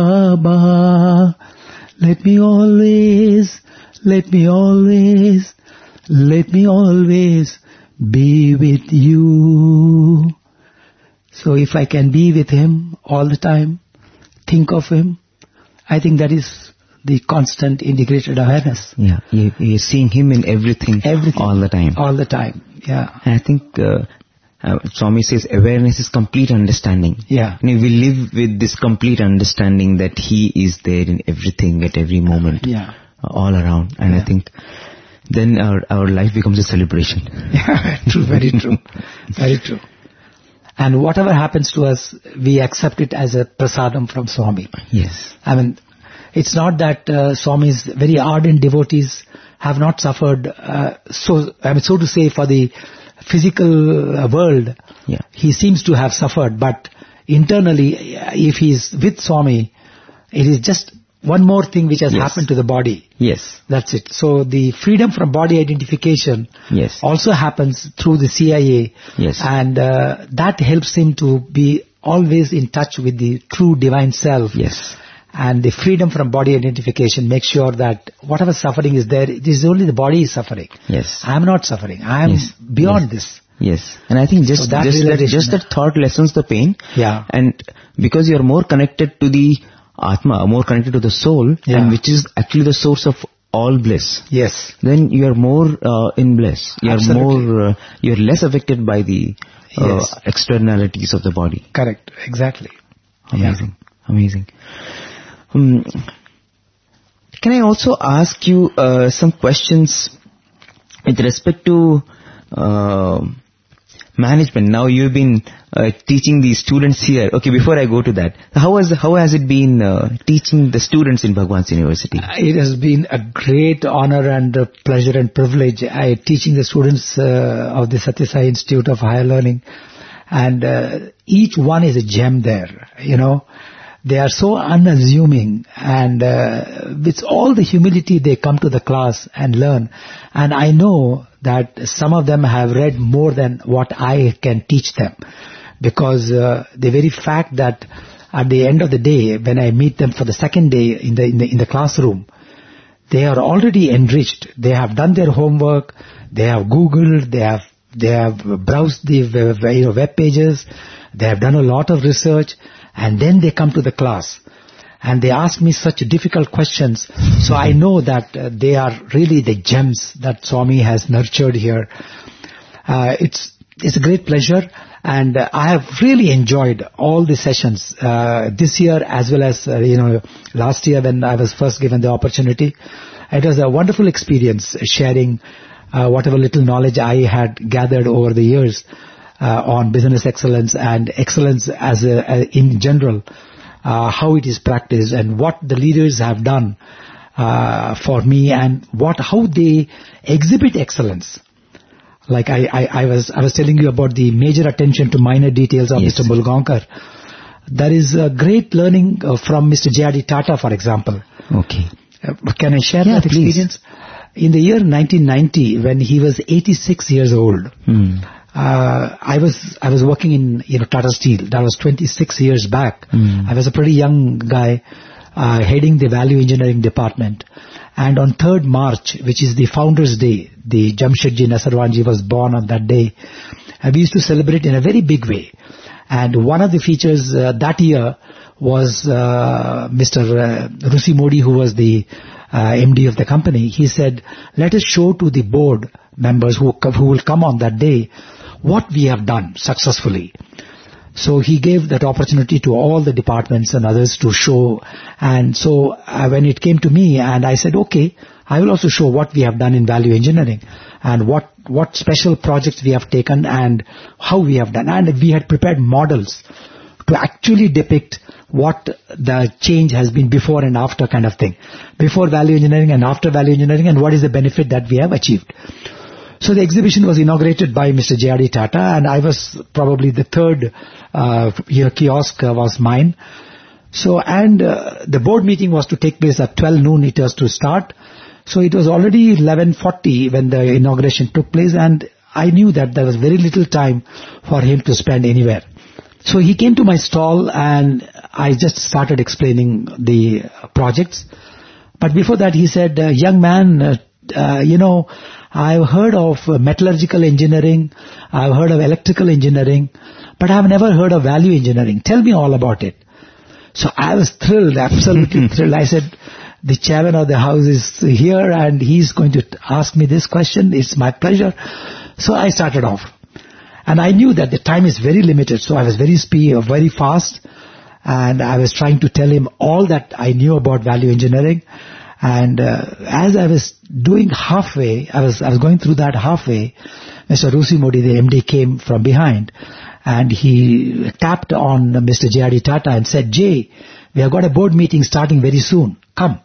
Baba. Let me always, let me always, let me always be with you. So if I can be with him all the time, think of him, I think that is the constant integrated awareness. Yeah, you, you're seeing him in everything, Everything. all the time. All the time, yeah. And I think uh, uh, Swami says awareness is complete understanding. Yeah. And we live with this complete understanding that he is there in everything at every moment. Yeah. Uh, all around. And Yeah. I think then our, our life becomes a celebration. Yeah, true, very true. Very true. And whatever happens to us, we accept it as a prasadam from Swami. Yes. I mean, it's not that uh, Swami's very ardent devotees have not suffered, uh, so I mean, so to say, for the physical uh, world. Yeah. He seems to have suffered, but internally, uh, if he's with Swami, it is just one more thing which has Yes. happened to the body. Yes. That's it. So the freedom from body identification Yes. also happens through the C I A. Yes. And uh, that helps him to be always in touch with the true divine self. Yes. And the freedom from body identification makes sure that whatever suffering is there, it is only the body is suffering. Yes. I am not suffering. I am Yes. beyond Yes. this. Yes. And I think just, So that just, that, realization- just that thought lessens the pain. Yeah. And because you're more connected to the Atma, more connected to the soul, Yeah. and which is actually the source of all bliss, Yes. then you are more uh, in bliss. You are Absolutely. more, uh, you are less affected by the uh, Yes. externalities of the body. Correct. Exactly. Amazing. Amazing. Um, can I also ask you uh, some questions with respect to uh, management? Now you've been uh, teaching the students here. Okay, before I go to that, how has how has it been uh, teaching the students in Bhagwan's University? It has been a great honor and uh, pleasure and privilege. I teaching the students uh, of the Satya Sai Institute of Higher Learning, and uh, each one is a gem there. You know, they are so unassuming, and uh, with all the humility they come to the class and learn. And I know that some of them have read more than what I can teach them, because uh, the very fact that at the end of the day, when I meet them for the second day in the in the, in the classroom, they are already enriched. They have done their homework. They have Googled. They have they have browsed the uh, you know, web pages. They have done a lot of research, and then they come to the class. And they ask me such difficult questions. So I know that uh, they are really the gems that Swami has nurtured here. Uh, it's it's a great pleasure, and uh, I have really enjoyed all the sessions uh, this year as well as uh, you know last year when I was first given the opportunity. It was a wonderful experience sharing uh, whatever little knowledge I had gathered over the years uh, on business excellence and excellence as a, a, in general. Uh, how it is practiced and what the leaders have done uh, for me, and what how they exhibit excellence. Like I, I, I was I was telling you about the major attention to minor details of Yes. Mister Mulgaonkar. There is a great learning uh, from Mister J R D Tata, for example. Okay. Uh, can I share Yeah, that please. experience? In the year nineteen ninety, when he was eighty-six years old, Hmm. Uh, I was I was working in you know Tata Steel. That was twenty-six years back. Mm. I was a pretty young guy, uh, heading the value engineering department. And on third March, which is the Founders' Day, the Jamshedji Nasarwanji was born on that day. And we used to celebrate in a very big way. And one of the features uh, that year was uh, Mister Uh, Rusi Modi, who was the uh, M D of the company. He said, "Let us show to the board members who co- who will come on that day what we have done successfully." So he gave that opportunity to all the departments and others to show. And so uh, when it came to me, and I said, okay, I will also show what we have done in value engineering and what, what special projects we have taken and how we have done. And we had prepared models to actually depict what the change has been before and after kind of thing. Before value engineering and after value engineering, and what is the benefit that we have achieved. So the exhibition was inaugurated by Mister J R D Tata, and I was probably the third uh, you know, kiosk uh, was mine. So, and uh, the board meeting was to take place at twelve noon, it was to start. So it was already eleven forty when the inauguration took place, and I knew that there was very little time for him to spend anywhere. So he came to my stall and I just started explaining the projects. But before that he said, uh, young man, uh, uh, you know, I've heard of uh, metallurgical engineering, I've heard of electrical engineering, but I've never heard of value engineering. Tell me all about it. So I was thrilled, absolutely thrilled. I said, the chairman of the house is here and he's going to ask me this question. It's my pleasure. So I started off. And I knew that the time is very limited, so I was very speedy, very fast. And I was trying to tell him all that I knew about value engineering. And uh, as I was doing halfway, I was I was going through that halfway, Mister Rusi Modi, the M D, came from behind. And he tapped on Mister J R D Tata and said, Jay, we have got a board meeting starting very soon. Come.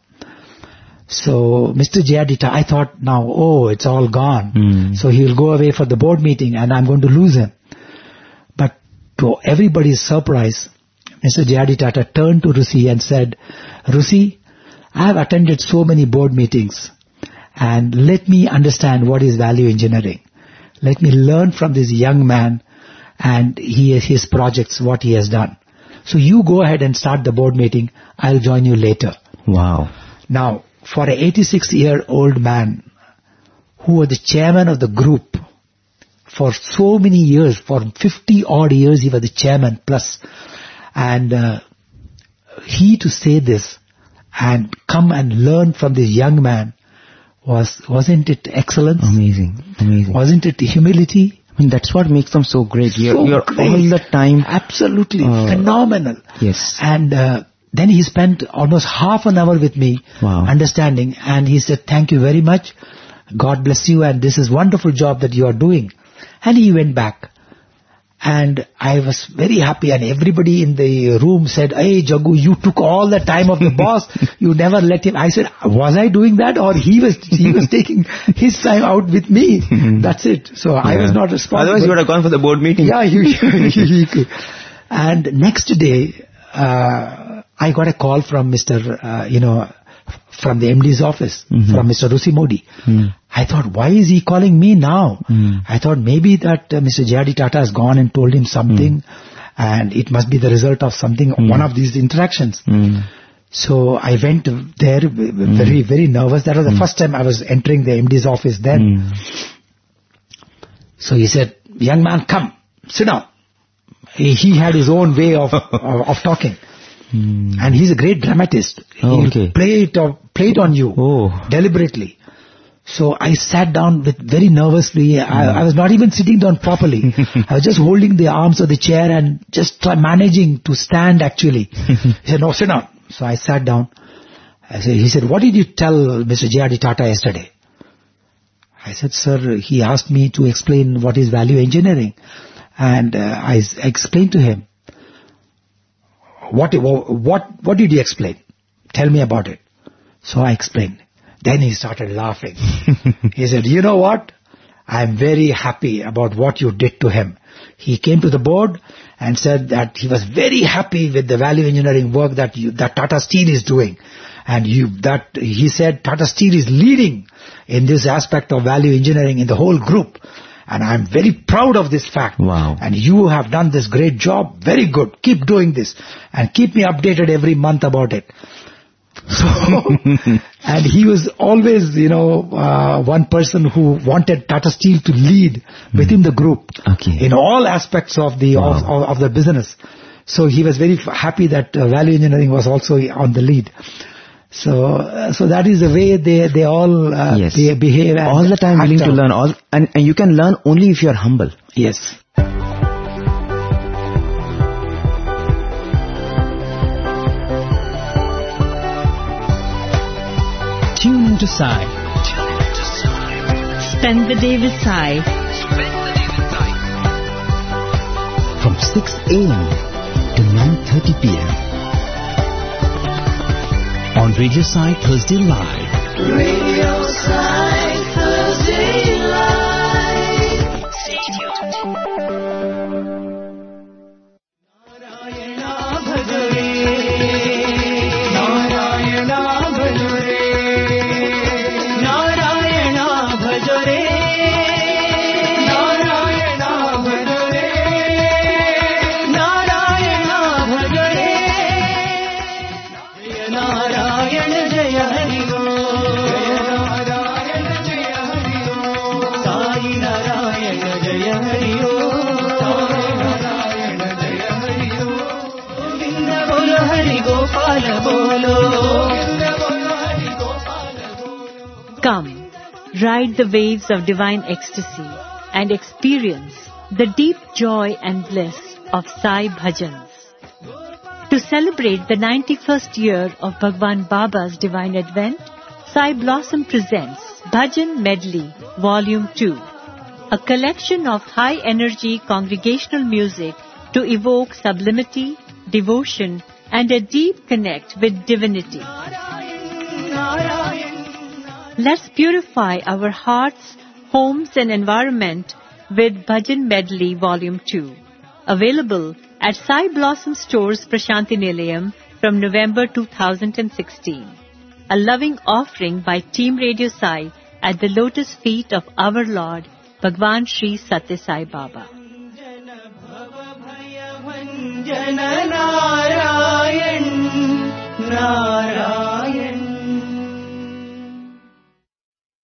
So Mister J R D Tata, I thought now, oh, it's all gone. Mm. So he will go away for the board meeting and I'm going to lose him. But to everybody's surprise, Mister J R D Tata turned to Rusi and said, Rusi, I have attended so many board meetings and let me understand what is value engineering. Let me learn from this young man and he, his projects, what he has done. So you go ahead and start the board meeting. I'll join you later. Wow. Now, for an eighty-six-year-old man who was the chairman of the group for so many years, for fifty odd years he was the chairman plus, and uh, he to say this and come and learn from this young man, was, wasn't it excellence? Amazing, amazing. Wasn't it humility? I mean, that's what makes them so great. You're, so you're great. all the time. Absolutely, uh, phenomenal. Yes. And uh, then he spent almost half an hour with me, wow. understanding, and he said, thank you very much, God bless you, and this is wonderful job that you are doing. And he went back. And I was very happy, and everybody in the room said, hey Jagu, you took all the time of the boss, you never let him. I said, was I doing that, or he was he was taking his time out with me? That's it. So yeah. I was not responsible. Otherwise you would have gone for the board meeting. Yeah, he, he, he, and next day, uh, I got a call from Mister Uh, you know, from the M D's office, mm-hmm. from Mister Rusi Modi. Mm. I thought, why is he calling me now? Mm. I thought maybe that uh, Mister J R D Tata has gone and told him something, mm. and it must be the result of something, mm. one of these interactions. Mm. So I went there very, very nervous. That was the mm. first time I was entering the M D's office then. Mm. So he said, young man, come, sit down. He, he had his own way of, of, of talking. Mm. And he's a great dramatist. Oh, He'll okay. play it, or, play it on you oh. deliberately. So I sat down with very nervously. Mm. I, I was not even sitting down properly. I was just holding the arms of the chair and just try managing to stand actually. He said, no, sit down. So I sat down. I said, he said, what did you tell Mister J R D Tata yesterday? I said, sir, he asked me to explain what is value engineering. And uh, I, I explained to him. What, what, what did you explain? Tell me about it. So I explained. Then he started laughing. He said, you know what? I'm very happy about what you did to him. He came to the board and said that he was very happy with the value engineering work that you, that Tata Steel is doing. And you, that, he said Tata Steel is leading in this aspect of value engineering in the whole group. And I'm very proud of this fact. Wow. And you have done this great job. Very good. Keep doing this. And keep me updated every month about it. So, and he was always, you know, uh, one person who wanted Tata Steel to lead within the group. Okay. In all aspects of the, wow. of, of, of the business. So he was very happy that uh, value engineering was also on the lead. So, uh, so that is the way they, they all, uh, yes. they behave. And all the time willing to learn, all, and, and you can learn only if you are humble. Yes. Tune into Sai. Spend the day with Sai. From six a.m. to nine thirty p.m. on Radio Sai Thursday Live. Radio Sai Thursday Live. Hari Om. Narayana Jaya Hari Om. Govinda Bolo Hari Gopala Bolo. Come, ride the waves of divine ecstasy and experience the deep joy and bliss of Sai Bhajans. To celebrate the ninety-first year of Bhagwan Baba's divine advent, Sai Blossom presents Bhajan Medley Volume two, a collection of high-energy congregational music to evoke sublimity, devotion, and a deep connect with divinity. Let's purify our hearts, homes, and environment with Bhajan Medley Volume two. Available at Sai Blossom Stores, Prashanti Nilayam from November two thousand sixteen. A loving offering by Team Radio Sai at the lotus feet of our Lord, Bhagwan Sri Satya Sai Baba. Narayan, Narayan.